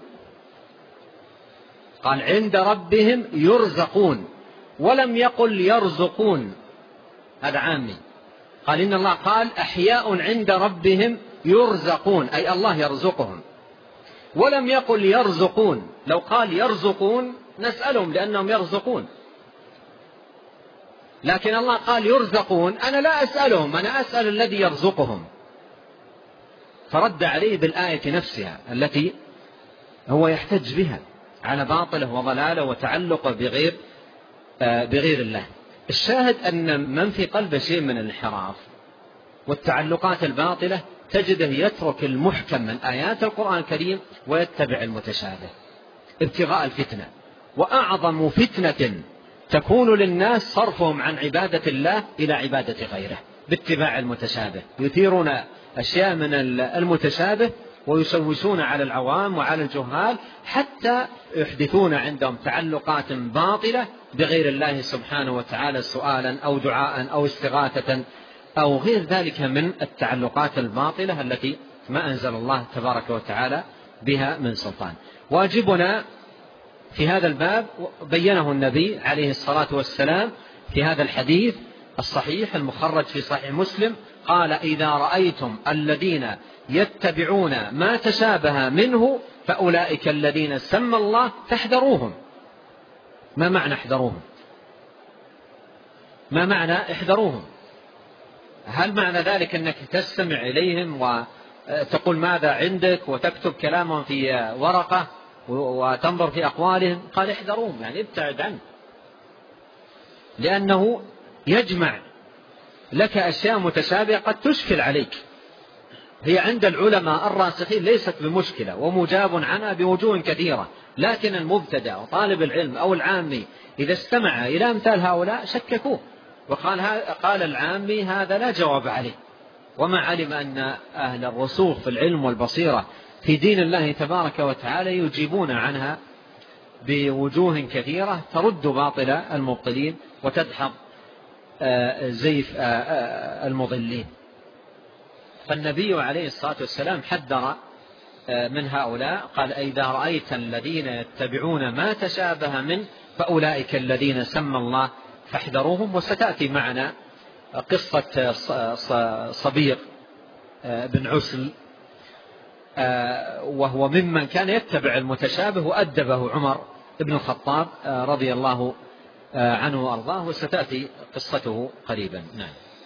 قال عند ربهم يرزقون ولم يقل يرزقون، هذا عامي. قال إن الله قال أحياء عند ربهم يرزقون أي الله يرزقهم. ولم يقل يرزقون. لو قال يرزقون نسألهم لأنهم يرزقون، لكن الله قال يرزقون، أنا لا أسألهم، أنا أسأل الذي يرزقهم. فرد عليه بالآية نفسها التي هو يحتج بها على باطله وضلاله وتعلقه بغير بغير الله. الشاهد أن من في قلبه شيء من الانحراف والتعلقات الباطلة تجده يترك المحكم من آيات القرآن الكريم ويتبع المتشابه ابتغاء الفتنة. وأعظم فتنة تكون للناس صرفهم عن عبادة الله إلى عبادة غيره باتباع المتشابه، يثيرون أشياء من المتشابه ويشوشون على العوام وعلى الجهال حتى يحدثون عندهم تعلقات باطلة بغير الله سبحانه وتعالى، سؤالا أو دعاء أو استغاثة أو غير ذلك من التعلقات الباطلة التي ما أنزل الله تبارك وتعالى بها من سلطان. واجبنا في هذا الباب بينه النبي عليه الصلاة والسلام في هذا الحديث الصحيح المخرج في صحيح مسلم، قال: إذا رأيتم الذين يتبعون ما تشابه منه فأولئك الذين سمى الله فاحذروهم. ما معنى احذروهم؟ ما معنى احذروهم؟ هل معنى ذلك أنك تستمع إليهم وتقول ماذا عندك وتكتب كلامهم في ورقة وتنظر في أقوالهم؟ قال احذروهم، يعني ابتعد عنه، لأنه يجمع لك أشياء متشابهة قد تشكل عليك. هي عند العلماء الراسخين ليست بمشكلة ومجاب عنها بوجوه كثيرة، لكن المبتدأ وطالب العلم أو العامي إذا استمع إلى أمثال هؤلاء شككوه وقال قال العامي هذا لا جواب عليه، وما علم أن أهل الرسوخ في العلم والبصيرة في دين الله تبارك وتعالى يجيبون عنها بوجوه كثيرة ترد باطل المبطلين وتدحض زيف المضلين. فالنبي عليه الصلاة والسلام حذر من هؤلاء، قال: إذا رأيت الذين يتبعون ما تشابه منه فأولئك الذين سمى الله فاحذروهم. وستأتي معنا قصة صبيغ بن عسل، وهو ممن كان يتبع المتشابه وأدبه عمر بن الخطاب رضي الله عنه وأرضاه، وستأتي قصته قريبا. نعم.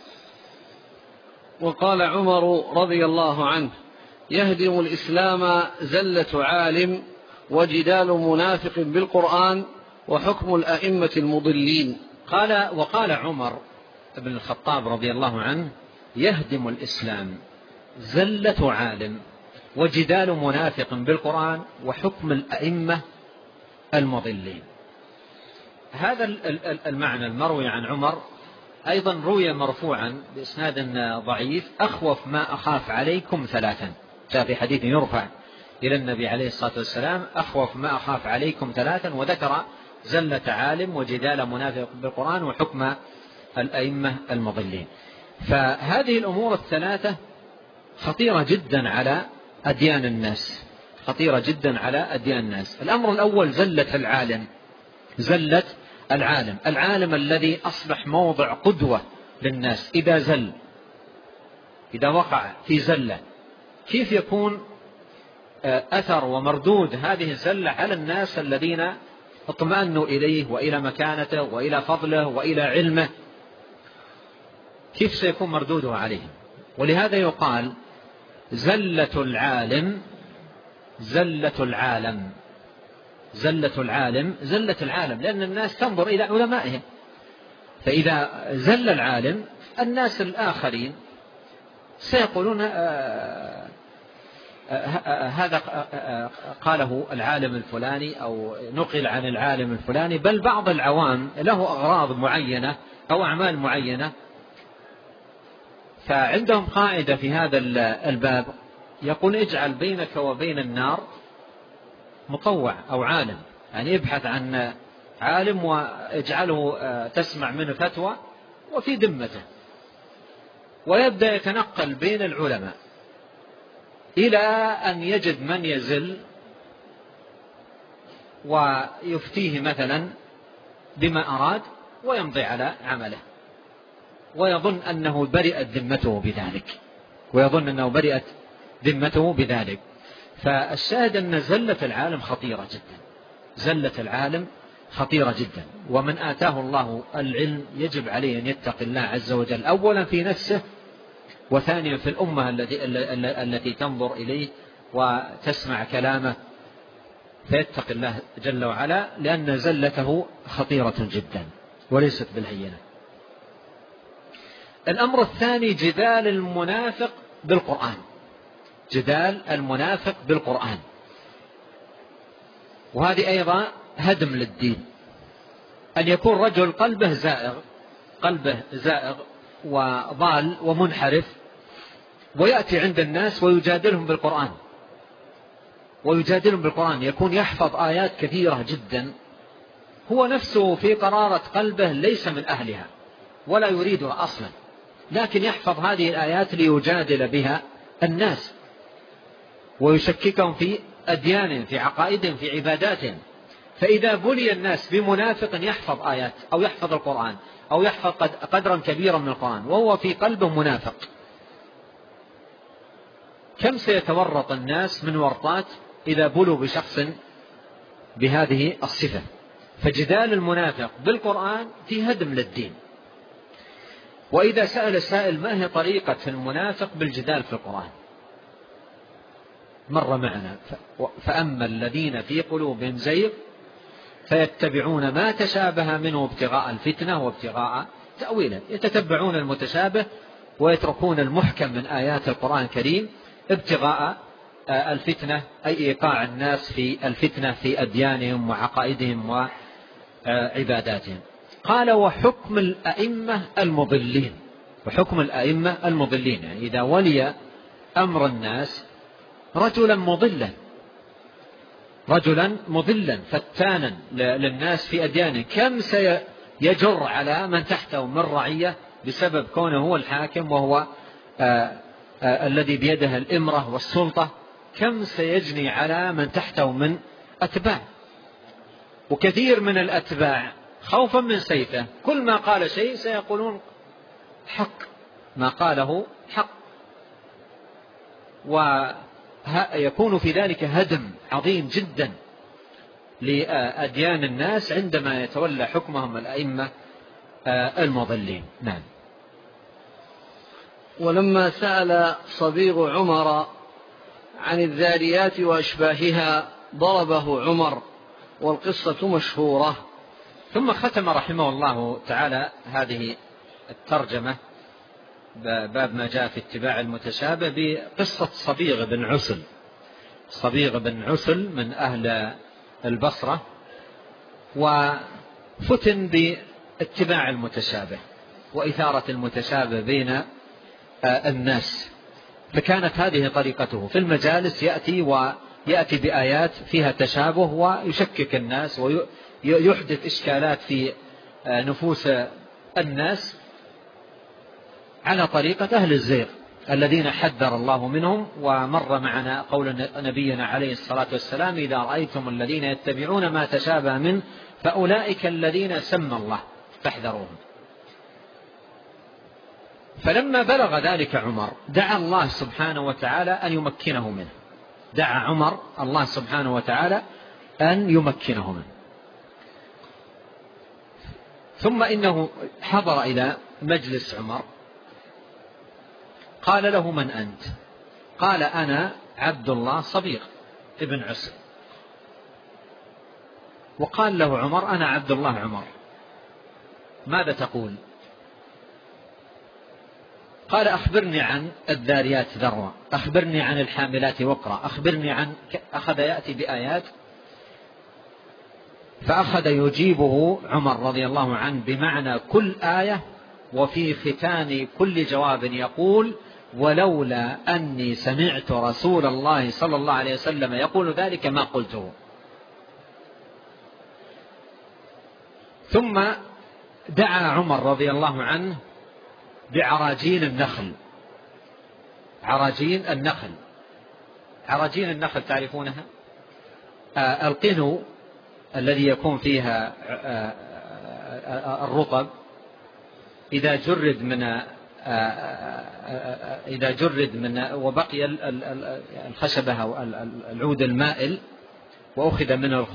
وقال عمر رضي الله عنه: يهدم الإسلام زلة عالم وجدال منافق بالقرآن وحكم الأئمة المضلين. قال وقال عمر بن الخطاب رضي الله عنه: يهدم الإسلام زلة عالم وجدال منافق بالقرآن وحكم الأئمة المضلين. هذا المعنى المروي عن عمر أيضا روي مرفوعا بإسناد ضعيف: أخوف ما أخاف عليكم ثلاثا. جاء في حديث يرفع إلى النبي عليه الصلاة والسلام: أخوف ما أخاف عليكم ثلاثا، وذكر زلة عالم وجدال منافق بالقرآن وحكم الأئمة المضلين. فهذه الأمور الثلاثة خطيرة جدا على أديان الناس، خطيرة جدا على أديان الناس. الأمر الأول زلة العالم، زلة العالم، العالم الذي أصبح موضع قدوة للناس. إذا زل، إذا وقع في زلة، كيف يكون أثر ومردود هذه الزلة على الناس الذين اطمأنوا إليه وإلى مكانته وإلى فضله وإلى علمه؟ كيف سيكون مردوده عليهم؟ ولهذا يقال زلة العالم زلة العالم، زلة العالم زلة العالم، لأن الناس تنظر إلى علمائهم. فإذا زل العالم الناس الآخرين سيقولون آآ آآ هذا قاله العالم الفلاني أو نقل عن العالم الفلاني. بل بعض العوام له أغراض معينة أو أعمال معينة، فعندهم قاعدة في هذا الباب يقول: اجعل بينك وبين النار مطوع أو عالم، يعني ابحث عن عالم واجعله تسمع منه فتوى وفي ذمته، ويبدأ يتنقل بين العلماء إلى أن يجد من يزل ويفتيه مثلا بما أراد ويمضي على عمله، ويظن أنه برئت ذمته بذلك، ويظن أنه برئت ذمته بذلك. فالشاهد أن زلة العالم خطيرة جدا، زلة العالم خطيرة جدا. ومن آتاه الله العلم يجب عليه أن يتقي الله عز وجل، أولا في نفسه، وثانيا في الأمة التي التي تنظر إليه وتسمع كلامه، فيتقي الله جل وعلا، لأن زلته خطيرة جدا وليست بالهينة. الأمر الثاني جدال المنافق بالقرآن، جدال المنافق بالقرآن، وهذه أيضا هدم للدين. أن يكون رجل قلبه زائغ، قلبه زائغ وضال ومنحرف، ويأتي عند الناس ويجادلهم بالقرآن، ويجادلهم بالقرآن، يكون يحفظ آيات كثيرة جدا، هو نفسه في قرارة قلبه ليس من أهلها ولا يريدها أصلا، لكن يحفظ هذه الآيات ليجادل بها الناس ويشككهم في أديانهم، في عقائدهم، في عباداتهم. فإذا بلي الناس بمنافق يحفظ آيات أو يحفظ القرآن أو يحفظ قدرا كبيرا من القرآن وهو في قلبه منافق، كم سيتورط الناس من ورطات إذا بلوا بشخص بهذه الصفة. فجدال المنافق بالقرآن في هدم للدين. وإذا سأل السائل ما هي طريقة المنافق بالجدال في القرآن، مر معنا: فأما الذين في قلوبهم زيغ فيتبعون ما تشابه منه ابتغاء الفتنة وابتغاء تأويله، يتتبعون المتشابه ويتركون المحكم من آيات القرآن الكريم ابتغاء الفتنة، أي إيقاع الناس في الفتنة في أديانهم وعقائدهم وعباداتهم. قال: وحكم الأئمة المضلين، وحكم الأئمة المضلين، يعني إذا ولي أمر الناس رجلا مضلا، رجلا مضلا فتانا للناس في أديانه، كم سيجر على من تحته من رعية بسبب كونه هو الحاكم وهو آآ آآ الذي بيده الإمرة والسلطة، كم سيجني على من تحته من أتباع. وكثير من الأتباع خوفا من سيفه كل ما قال شيء سيقولون حق، ما قاله حق، ويكون في ذلك هدم عظيم جدا لأديان الناس عندما يتولى حكمهم الأئمة المضلين. نعم. ولما سأل صبيغ عمر عن الذاريات وأشباهها ضربه عمر، والقصة مشهورة. ثم ختم رحمه الله تعالى هذه الترجمة باب ما جاء في اتباع المتشابه بقصة صبيغ بن عسل. صبيغ بن عسل من أهل البصرة، وفتن باتباع المتشابه وإثارة المتشابه بين الناس، فكانت هذه طريقته في المجالس، يأتي ويأتي بآيات فيها تشابه ويشكك الناس ويحدث إشكالات في نفوس الناس على طريقة أهل الزيغ الذين حذر الله منهم. ومر معنا قول نبينا عليه الصلاة والسلام: إذا رأيتم الذين يتبعون ما تشابه منه فأولئك الذين سمى الله فاحذروهم. فلما بلغ ذلك عمر دعا الله سبحانه وتعالى أن يمكنه منه، دعا عمر الله سبحانه وتعالى أن يمكنه منه. ثم إنه حضر إلى مجلس عمر، قال له: من أنت؟ قال: أنا عبد الله صبيغ ابن عسل. وقال له عمر: أنا عبد الله عمر، ماذا تقول؟ قال: أخبرني عن الذاريات ذروة، أخبرني عن الحاملات وقرا، أخبرني عن. أخذ يأتي بآيات، فأخذ يجيبه عمر رضي الله عنه بمعنى كل آية، وفي ختان كل جواب يقول: ولولا أني سمعت رسول الله صلى الله عليه وسلم يقول ذلك ما قلته. ثم دعا عمر رضي الله عنه بعراجين النخل. عراجين النخل، عراجين النخل تعرفونها؟ آه القنو الذي يكون فيها آه آه الرطب، إذا جرد من إذا جرد من وبقي الخشبة أو العود المائل وأخذ منه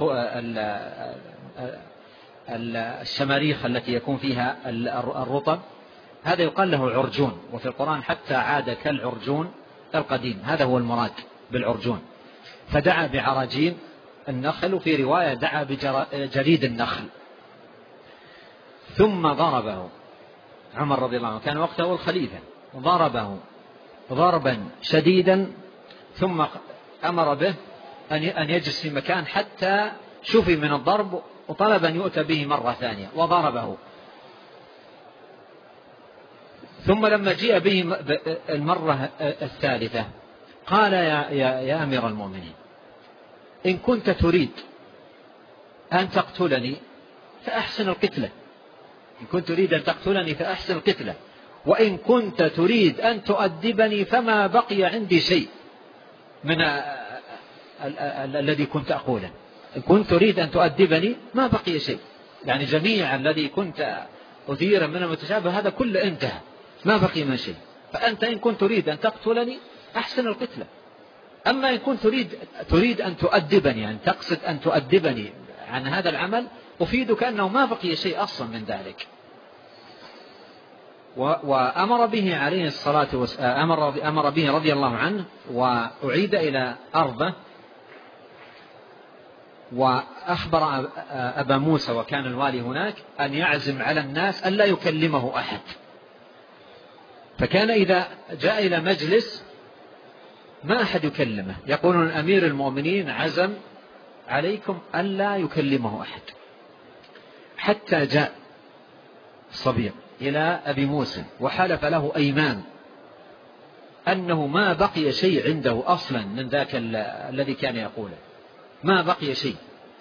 الشماريخ التي يكون فيها الرطب، هذا يقال له عرجون، وفي القرآن حتى عاد كالعرجون القديم، هذا هو المراد بالعرجون. فدعا بعراجين النخل، وفي رواية دعا بجريد النخل، ثم ضربه عمر رضي الله عنه، كان وقته الخليفة، ضربه ضربا شديدا، ثم أمر به أن يجلس في مكان حتى شفي من الضرب، وطلب أن يؤتى به مرة ثانية وضربه. ثم لما جاء به المرة الثالثة قال يا, يا, يا أمير المؤمنين، إن كنت تريد أن تقتلني فأحسن القتلة، إن كنت تريد أن تقتلني فأحسن القتلة، وإن كنت تريد أن تؤدبني فما بقي عندي شيء من الذي كنت أقوله. إن كنت تريد أن تؤدبني ما بقي شيء، يعني جميع الذي كنت أثير من المتشابه هذا كله انتهى، ما بقي من شيء. فأنت إن كنت تريد أن تقتلني أحسن القتلة، أما إن كنت تريد, تريد أن تؤدبني، يعني تقصد أن تؤدبني عن هذا العمل، أفيدك أنه ما بقي شيء أصلا من ذلك. وأمر به عليه الصلاة والسلام، أمر, أمر به رضي الله عنه، وأعيد إلى أرضه، وأخبر أبا موسى وكان الوالي هناك أن يعزم على الناس أن لا يكلمه أحد. فكان إذا جاء إلى مجلس ما أحد يكلمه، يقولون أمير المؤمنين عزم عليكم أن لا يكلمه أحد، حتى جاء الصبيغ إلى أبي موسى وحلف له أيمان أنه ما بقي شيء عنده أصلا من ذاك الذي كان يقوله، ما بقي شيء.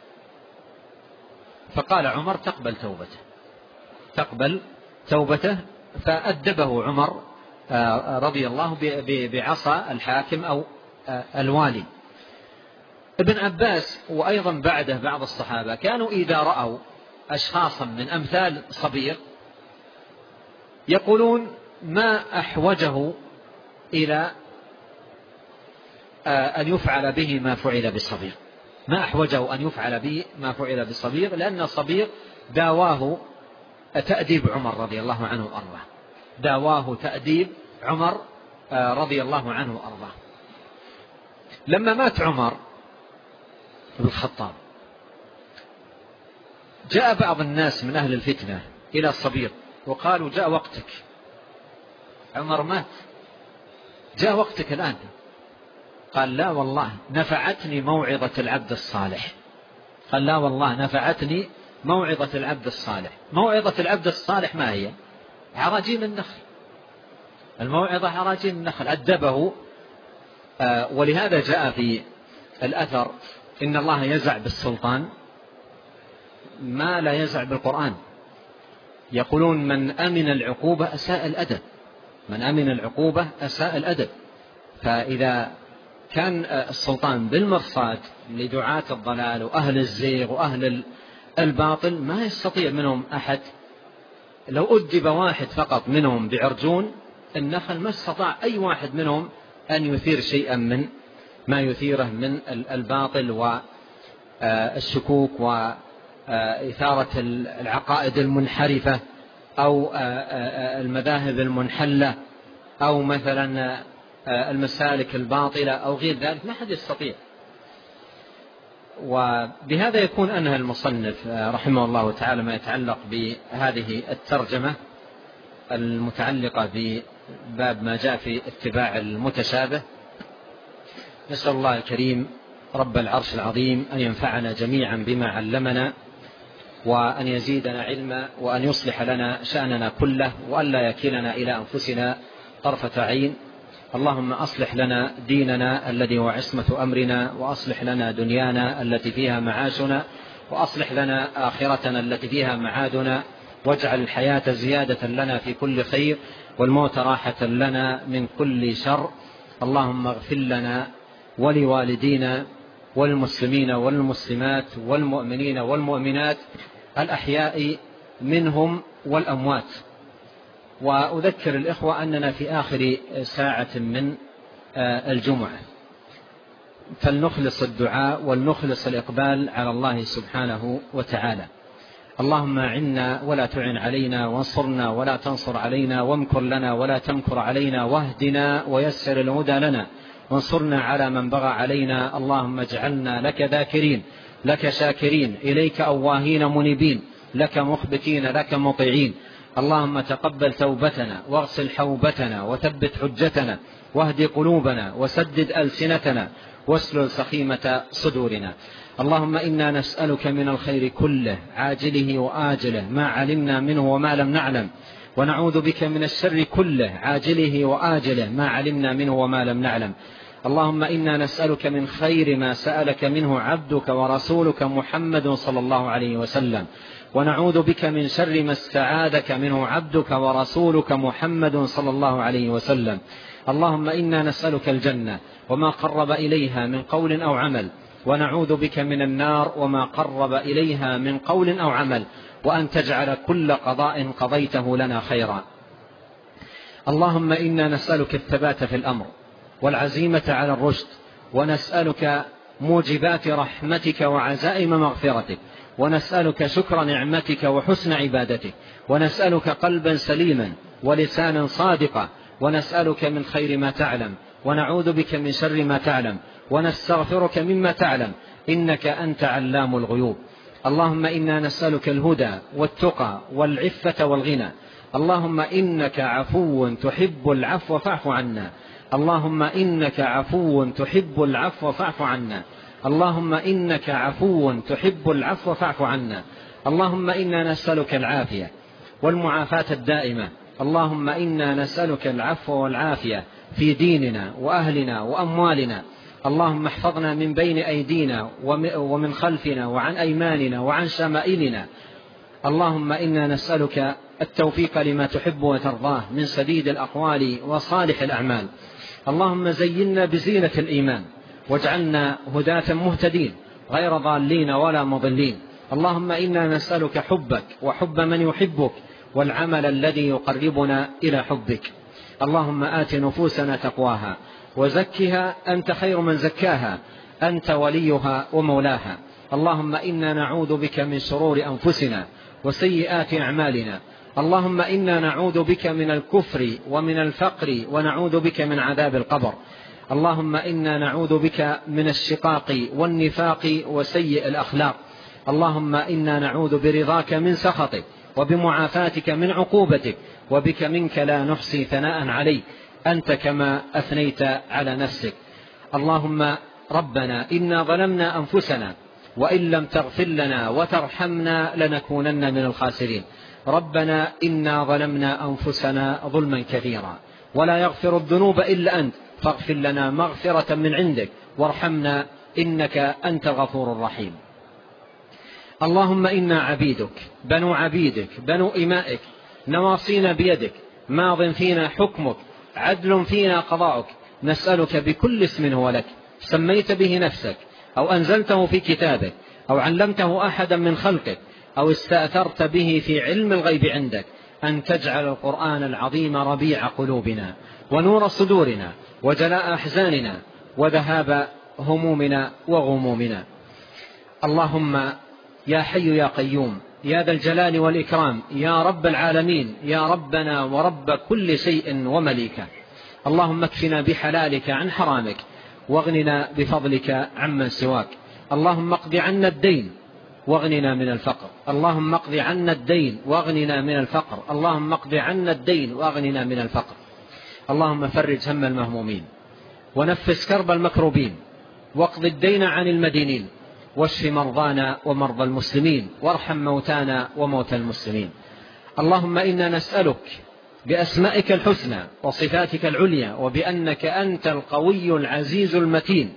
فقال عمر تقبل توبته، تقبل توبته. فأدبه عمر رضي الله بعصا الحاكم أو الوالي. ابن عباس وأيضا بعده بعض الصحابة كانوا إذا رأوا أشخاصا من أمثال صبيغ يقولون ما أحوجه إلى أن يفعل به ما فعل بالصبيغ، ما أحوجه أن يفعل به ما فعل بالصبيغ، لأن الصبيغ داواه تأديب عمر رضي الله عنه وأرضاه، داواه تأديب عمر رضي الله عنه وأرضاه. لما مات عمر بن الخطاب جاء بعض الناس من أهل الفتنة إلى الصبيغ وقالوا جاء وقتك، عمر مات، جاء وقتك الآن. قال لا والله نفعتني موعظة العبد الصالح، قال لا والله نفعتني موعظة العبد الصالح. موعظة العبد الصالح ما هي؟ عراجين النخل، الموعظة عراجين النخل، أدبه. ولهذا جاء في الأثر إن الله يزع بالسلطان ما لا يزع بالقرآن. يقولون من أمن العقوبة أساء الأدب، من أمن العقوبة أساء الأدب. فإذا كان السلطان بالمرصاد لدعاة الضلال وأهل الزيغ وأهل الباطل ما يستطيع منهم أحد، لو أدب واحد فقط منهم بعرجون النخل ما استطاع أي واحد منهم أن يثير شيئا من ما يثيره من الباطل والشكوك وإثارة العقائد المنحرفة أو المذاهب المنحلة أو مثلا المسالك الباطلة أو غير ذلك، ما حد يستطيع. وبهذا يكون أنهى المصنف رحمه الله تعالى ما يتعلق بهذه الترجمة المتعلقة بباب ما جاء في اتباع المتشابه. نسأل الله الكريم رب العرش العظيم أن ينفعنا جميعا بما علمنا، وأن يزيدنا علما، وأن يصلح لنا شأننا كله، وأن لا يكلنا إلى أنفسنا طرفة عين. اللهم أصلح لنا ديننا الذي هو عصمة أمرنا، وأصلح لنا دنيانا التي فيها معاشنا، وأصلح لنا آخرتنا التي فيها معادنا، واجعل الحياة زيادة لنا في كل خير، والموت راحة لنا من كل شر. اللهم اغفر لنا ولوالدينا والمسلمين والمسلمات والمؤمنين والمؤمنات الأحياء منهم والأموات، وأذكر الإخوة أننا في آخر ساعة من الجمعة، فلنخلص الدعاء ولنخلص الإقبال على الله سبحانه وتعالى. اللهم أعنا ولا تعن علينا، وانصرنا ولا تنصر علينا، وامكر لنا ولا تمكر علينا، واهدنا ويسر الهدى لنا، وانصرنا على من بغى علينا. اللهم اجعلنا لك ذاكرين، لك شاكرين، إليك أواهين منيبين، لك مخبتين، لك مطيعين. اللهم تقبل توبتنا، واغسل حوبتنا، وثبت حجتنا، واهد قلوبنا، وسدد ألسنتنا، واسلل سخيمة صدورنا. اللهم إنا نسألك من الخير كله عاجله وآجله ما علمنا منه وما لم نعلم، ونعوذ بك من الشر كله عاجله وآجله ما علمنا منه وما لم نعلم. اللهم إنا نسألك من خير ما سألك منه عبدك ورسولك محمد صلى الله عليه وسلم، ونعوذ بك من شر ما استعاذك منه عبدك ورسولك محمد صلى الله عليه وسلم. اللهم إنا نسألك الجنة وما قرب إليها من قول أو عمل، ونعوذ بك من النار وما قرب إليها من قول أو عمل، وأن تجعل كل قضاء قضيته لنا خيرا. اللهم إنا نسألك الثبات في الأمر والعزيمة على الرشد، ونسألك موجبات رحمتك وعزائم مغفرتك، ونسألك شكر نعمتك وحسن عبادتك، ونسألك قلبا سليما ولسانا صادقا، ونسألك من خير ما تعلم، ونعوذ بك من شر ما تعلم، ونستغفرك مما تعلم، إنك أنت علام الغيوب. اللهم إنا نسألك الهدى والتقى والعفة والغنى. اللهم إنك عفو تحب العفو فاعف عنا. اللهم إنك عفو تحب العفو فاعف عنا. اللهم إنك عفو تحب العفو فاعف عنا. اللهم إنا نسألك العافية والمعافاة الدائمة. اللهم إنا نسألك العفو والعافية في ديننا وأهلنا وأموالنا. اللهم احفظنا من بين أيدينا ومن خلفنا وعن أيماننا وعن شمائلنا. اللهم إنا نسألك التوفيق لما تحب وترضاه من سديد الأقوال وصالح الأعمال. اللهم زينا بزينة الإيمان، واجعلنا هداة مهتدين غير ضالين ولا مضلين. اللهم إنا نسألك حبك وحب من يحبك، والعمل الذي يقربنا إلى حبك. اللهم آت نفوسنا تقواها وزكها، أنت خير من زكاها، أنت وليها ومولاها. اللهم إنا نعوذ بك من شرور أنفسنا وسيئات أعمالنا. اللهم إنا نعوذ بك من الكفر ومن الفقر، ونعوذ بك من عذاب القبر. اللهم إنا نعوذ بك من الشقاق والنفاق وسيء الأخلاق. اللهم إنا نعوذ برضاك من سخطك، وبمعافاتك من عقوبتك، وبك منك لا نحصي ثناء عليك، أنت كما أثنيت على نفسك. اللهم ربنا إنا ظلمنا أنفسنا، وإن لم تغفر لنا وترحمنا لنكونن من الخاسرين. ربنا إنا ظلمنا أنفسنا ظلما كثيرا، ولا يغفر الذنوب إلا أنت، فاغفر لنا مغفرة من عندك، وارحمنا إنك أنت الغفور الرحيم. اللهم إنا عبيدك بنو عبيدك بنو إمائك، نواصينا بيدك، ماض فينا حكمك، عدل فينا قضاؤك. نسألك بكل اسم هو لك سميت به نفسك، أو أنزلته في كتابك، أو علمته أحدا من خلقك، أو استأثرت به في علم الغيب عندك، أن تجعل القرآن العظيم ربيع قلوبنا ونور صدورنا وجلاء أحزاننا وذهاب همومنا وغمومنا. اللهم يا حي يا قيوم يا ذا الجلال والإكرام يا رب العالمين، يا ربنا ورب كل شيء ومليكه، اللهم اكفنا بحلالك عن حرامك، واغننا بفضلك عمن سواك. اللهم اقض عنا الدين واغننا من الفقر. اللهم اقض عنا الدين واغننا من الفقر. اللهم اقض عنا الدين واغننا من الفقر. اللهم فرج هم المهمومين، ونفس كرب المكروبين، واقض الدين عن المدينين، واشف مرضانا ومرضى المسلمين، وارحم موتانا وموتى المسلمين. اللهم إنا نسألك بأسمائك الحسنى وصفاتك العليا، وبأنك أنت القوي العزيز المتين،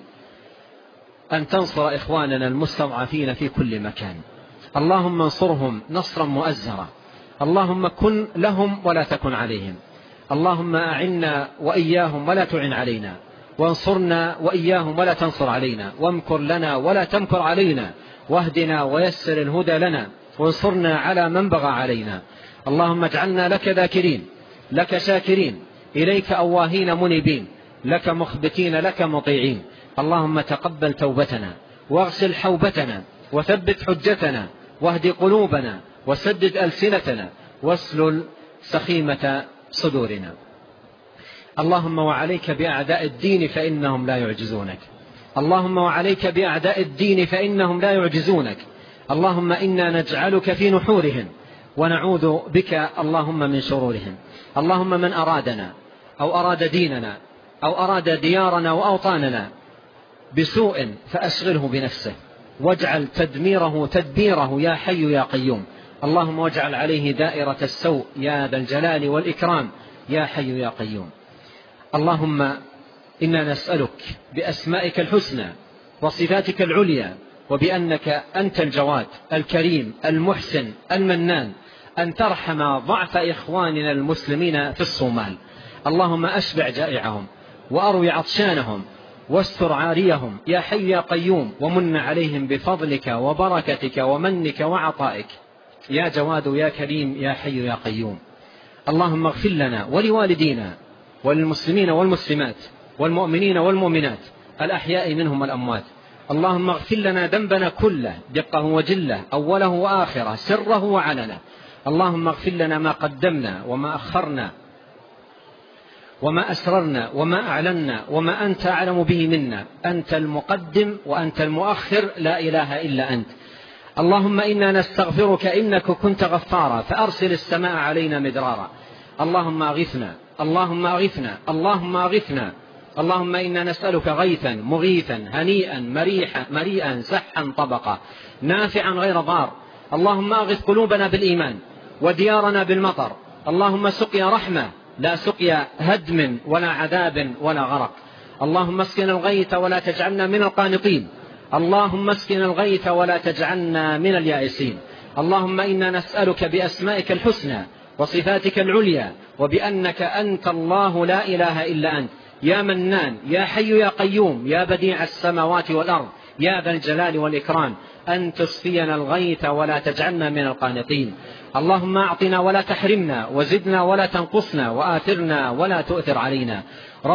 أن تنصر إخواننا المستضعفين في كل مكان. اللهم انصرهم نصرا مؤزرا. اللهم كن لهم ولا تكن عليهم. اللهم أعنا وإياهم ولا تعن علينا، وانصرنا وإياهم ولا تنصر علينا، وامكر لنا ولا تمكر علينا، واهدنا ويسر الهدى لنا، وانصرنا على من بغى علينا. اللهم اجعلنا لك ذاكرين، لك شاكرين، إليك أواهين منيبين، لك مخبتين، لك مطيعين. اللهم تقبل توبتنا، واغسل حوبتنا، وثبت حجتنا، واهد قلوبنا، وسدد ألسنتنا، واسلل سخيمة صدورنا. اللهم وعليك بأعداء الدين فإنهم لا يعجزونك. اللهم وعليك بأعداء الدين فإنهم لا يعجزونك. اللهم إنا نجعلك في نحورهم ونعوذ بك اللهم من شرورهم. اللهم من أرادنا أو أراد ديننا أو أراد ديارنا وأوطاننا بسوء فأشغله بنفسه، واجعل تدميره تدبيره يا حي يا قيوم. اللهم واجعل عليه دائرة السوء يا ذا الجلال والإكرام يا حي يا قيوم. اللهم إنا نسألك بأسمائك الحسنى وصفاتك العليا وبأنك أنت الجواد الكريم المحسن المنان أن ترحم ضعف إخواننا المسلمين في الصومال. اللهم أشبع جائعهم وأروي عطشانهم واستر عاريهم يا حي يا قيوم، ومن عليهم بفضلك وبركتك ومنك وعطائك يا جواد يا كريم يا حي يا قيوم. اللهم اغفر لنا ولوالدينا وللمسلمين والمسلمات والمؤمنين والمؤمنات الأحياء منهم والأموات. اللهم اغفر لنا ذنبنا كله دقه وجله، أوله وآخره، سره وعلنه. اللهم اغفر لنا ما قدمنا وما أخرنا وما أسررنا وما أعلنا وما أنت أعلم به منا. أنت المقدم وأنت المؤخر، لا إله إلا أنت. اللهم إنا نستغفرك إنك كنت غفارا فأرسل السماء علينا مدرارا. اللهم أغثنا اللهم أغثنا اللهم أغثنا. اللهم إنا نسألك غيثا مغيثا هنيئا مريحا مريئا سحا طبقا نافعا غير ضار. اللهم أغث قلوبنا بالإيمان وديارنا بالمطر. اللهم سقيا رحمة لا سقيا هدم ولا عذاب ولا غرق. اللهم اسقنا الغيث ولا تجعلنا من القانطين. اللهم اسقنا الغيث ولا تجعلنا من اليائسين. اللهم إنا نسألك بأسمائك الحسنى وصفاتك العليا وبأنك أنت الله لا إله إلا أنت يا منان يا حي يا قيوم يا بديع السماوات والأرض يا ذا الجلال والإكرام أن تسقينا الغيث ولا تجعلنا من القانطين. اللهم أعطنا ولا تحرمنا، وزدنا ولا تنقصنا، وآثرنا ولا تؤثر علينا.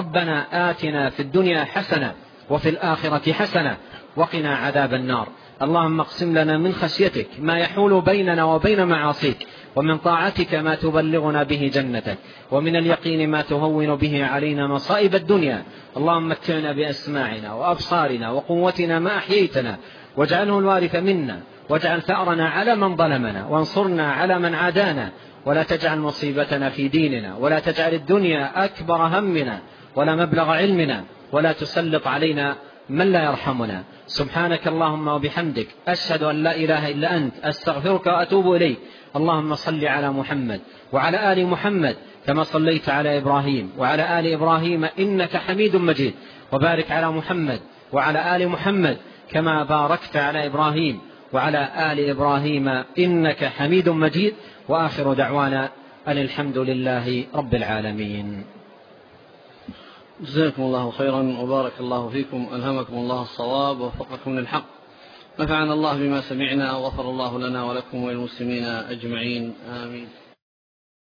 ربنا آتنا في الدنيا حسنة وفي الآخرة حسنة وقنا عذاب النار. اللهم اقسم لنا من خشيتك ما يحول بيننا وبين معاصيك، ومن طاعتك ما تبلغنا به جنتك، ومن اليقين ما تهون به علينا مصائب الدنيا. اللهم متعنا بأسماعنا وأبصارنا وقوتنا ما أحييتنا، واجعله الوارث منا، واجعل ثأرنا على من ظلمنا، وانصرنا على من عادانا، ولا تجعل مصيبتنا في ديننا، ولا تجعل الدنيا أكبر همنا ولا مبلغ علمنا، ولا تسلط علينا من لا يرحمنا. سبحانك اللهم وبحمدك، أشهد أن لا إله إلا أنت، أستغفرك وأتوب إليك. اللهم صل على محمد وعلى آل محمد كما صليت على إبراهيم وعلى آل إبراهيم إنك حميد مجيد، وبارك على محمد وعلى آل محمد كما باركت على إبراهيم وعلى آل إبراهيم إنك حميد مجيد. وآخر دعوانا أن الحمد لله رب العالمين. جزاكم الله خيرا وبارك الله فيكم، ألهمكم الله الصواب ووفقكم للحق، نفعنا الله بما سمعنا وغفر الله لنا ولكم وللمسلمين أجمعين، آمين.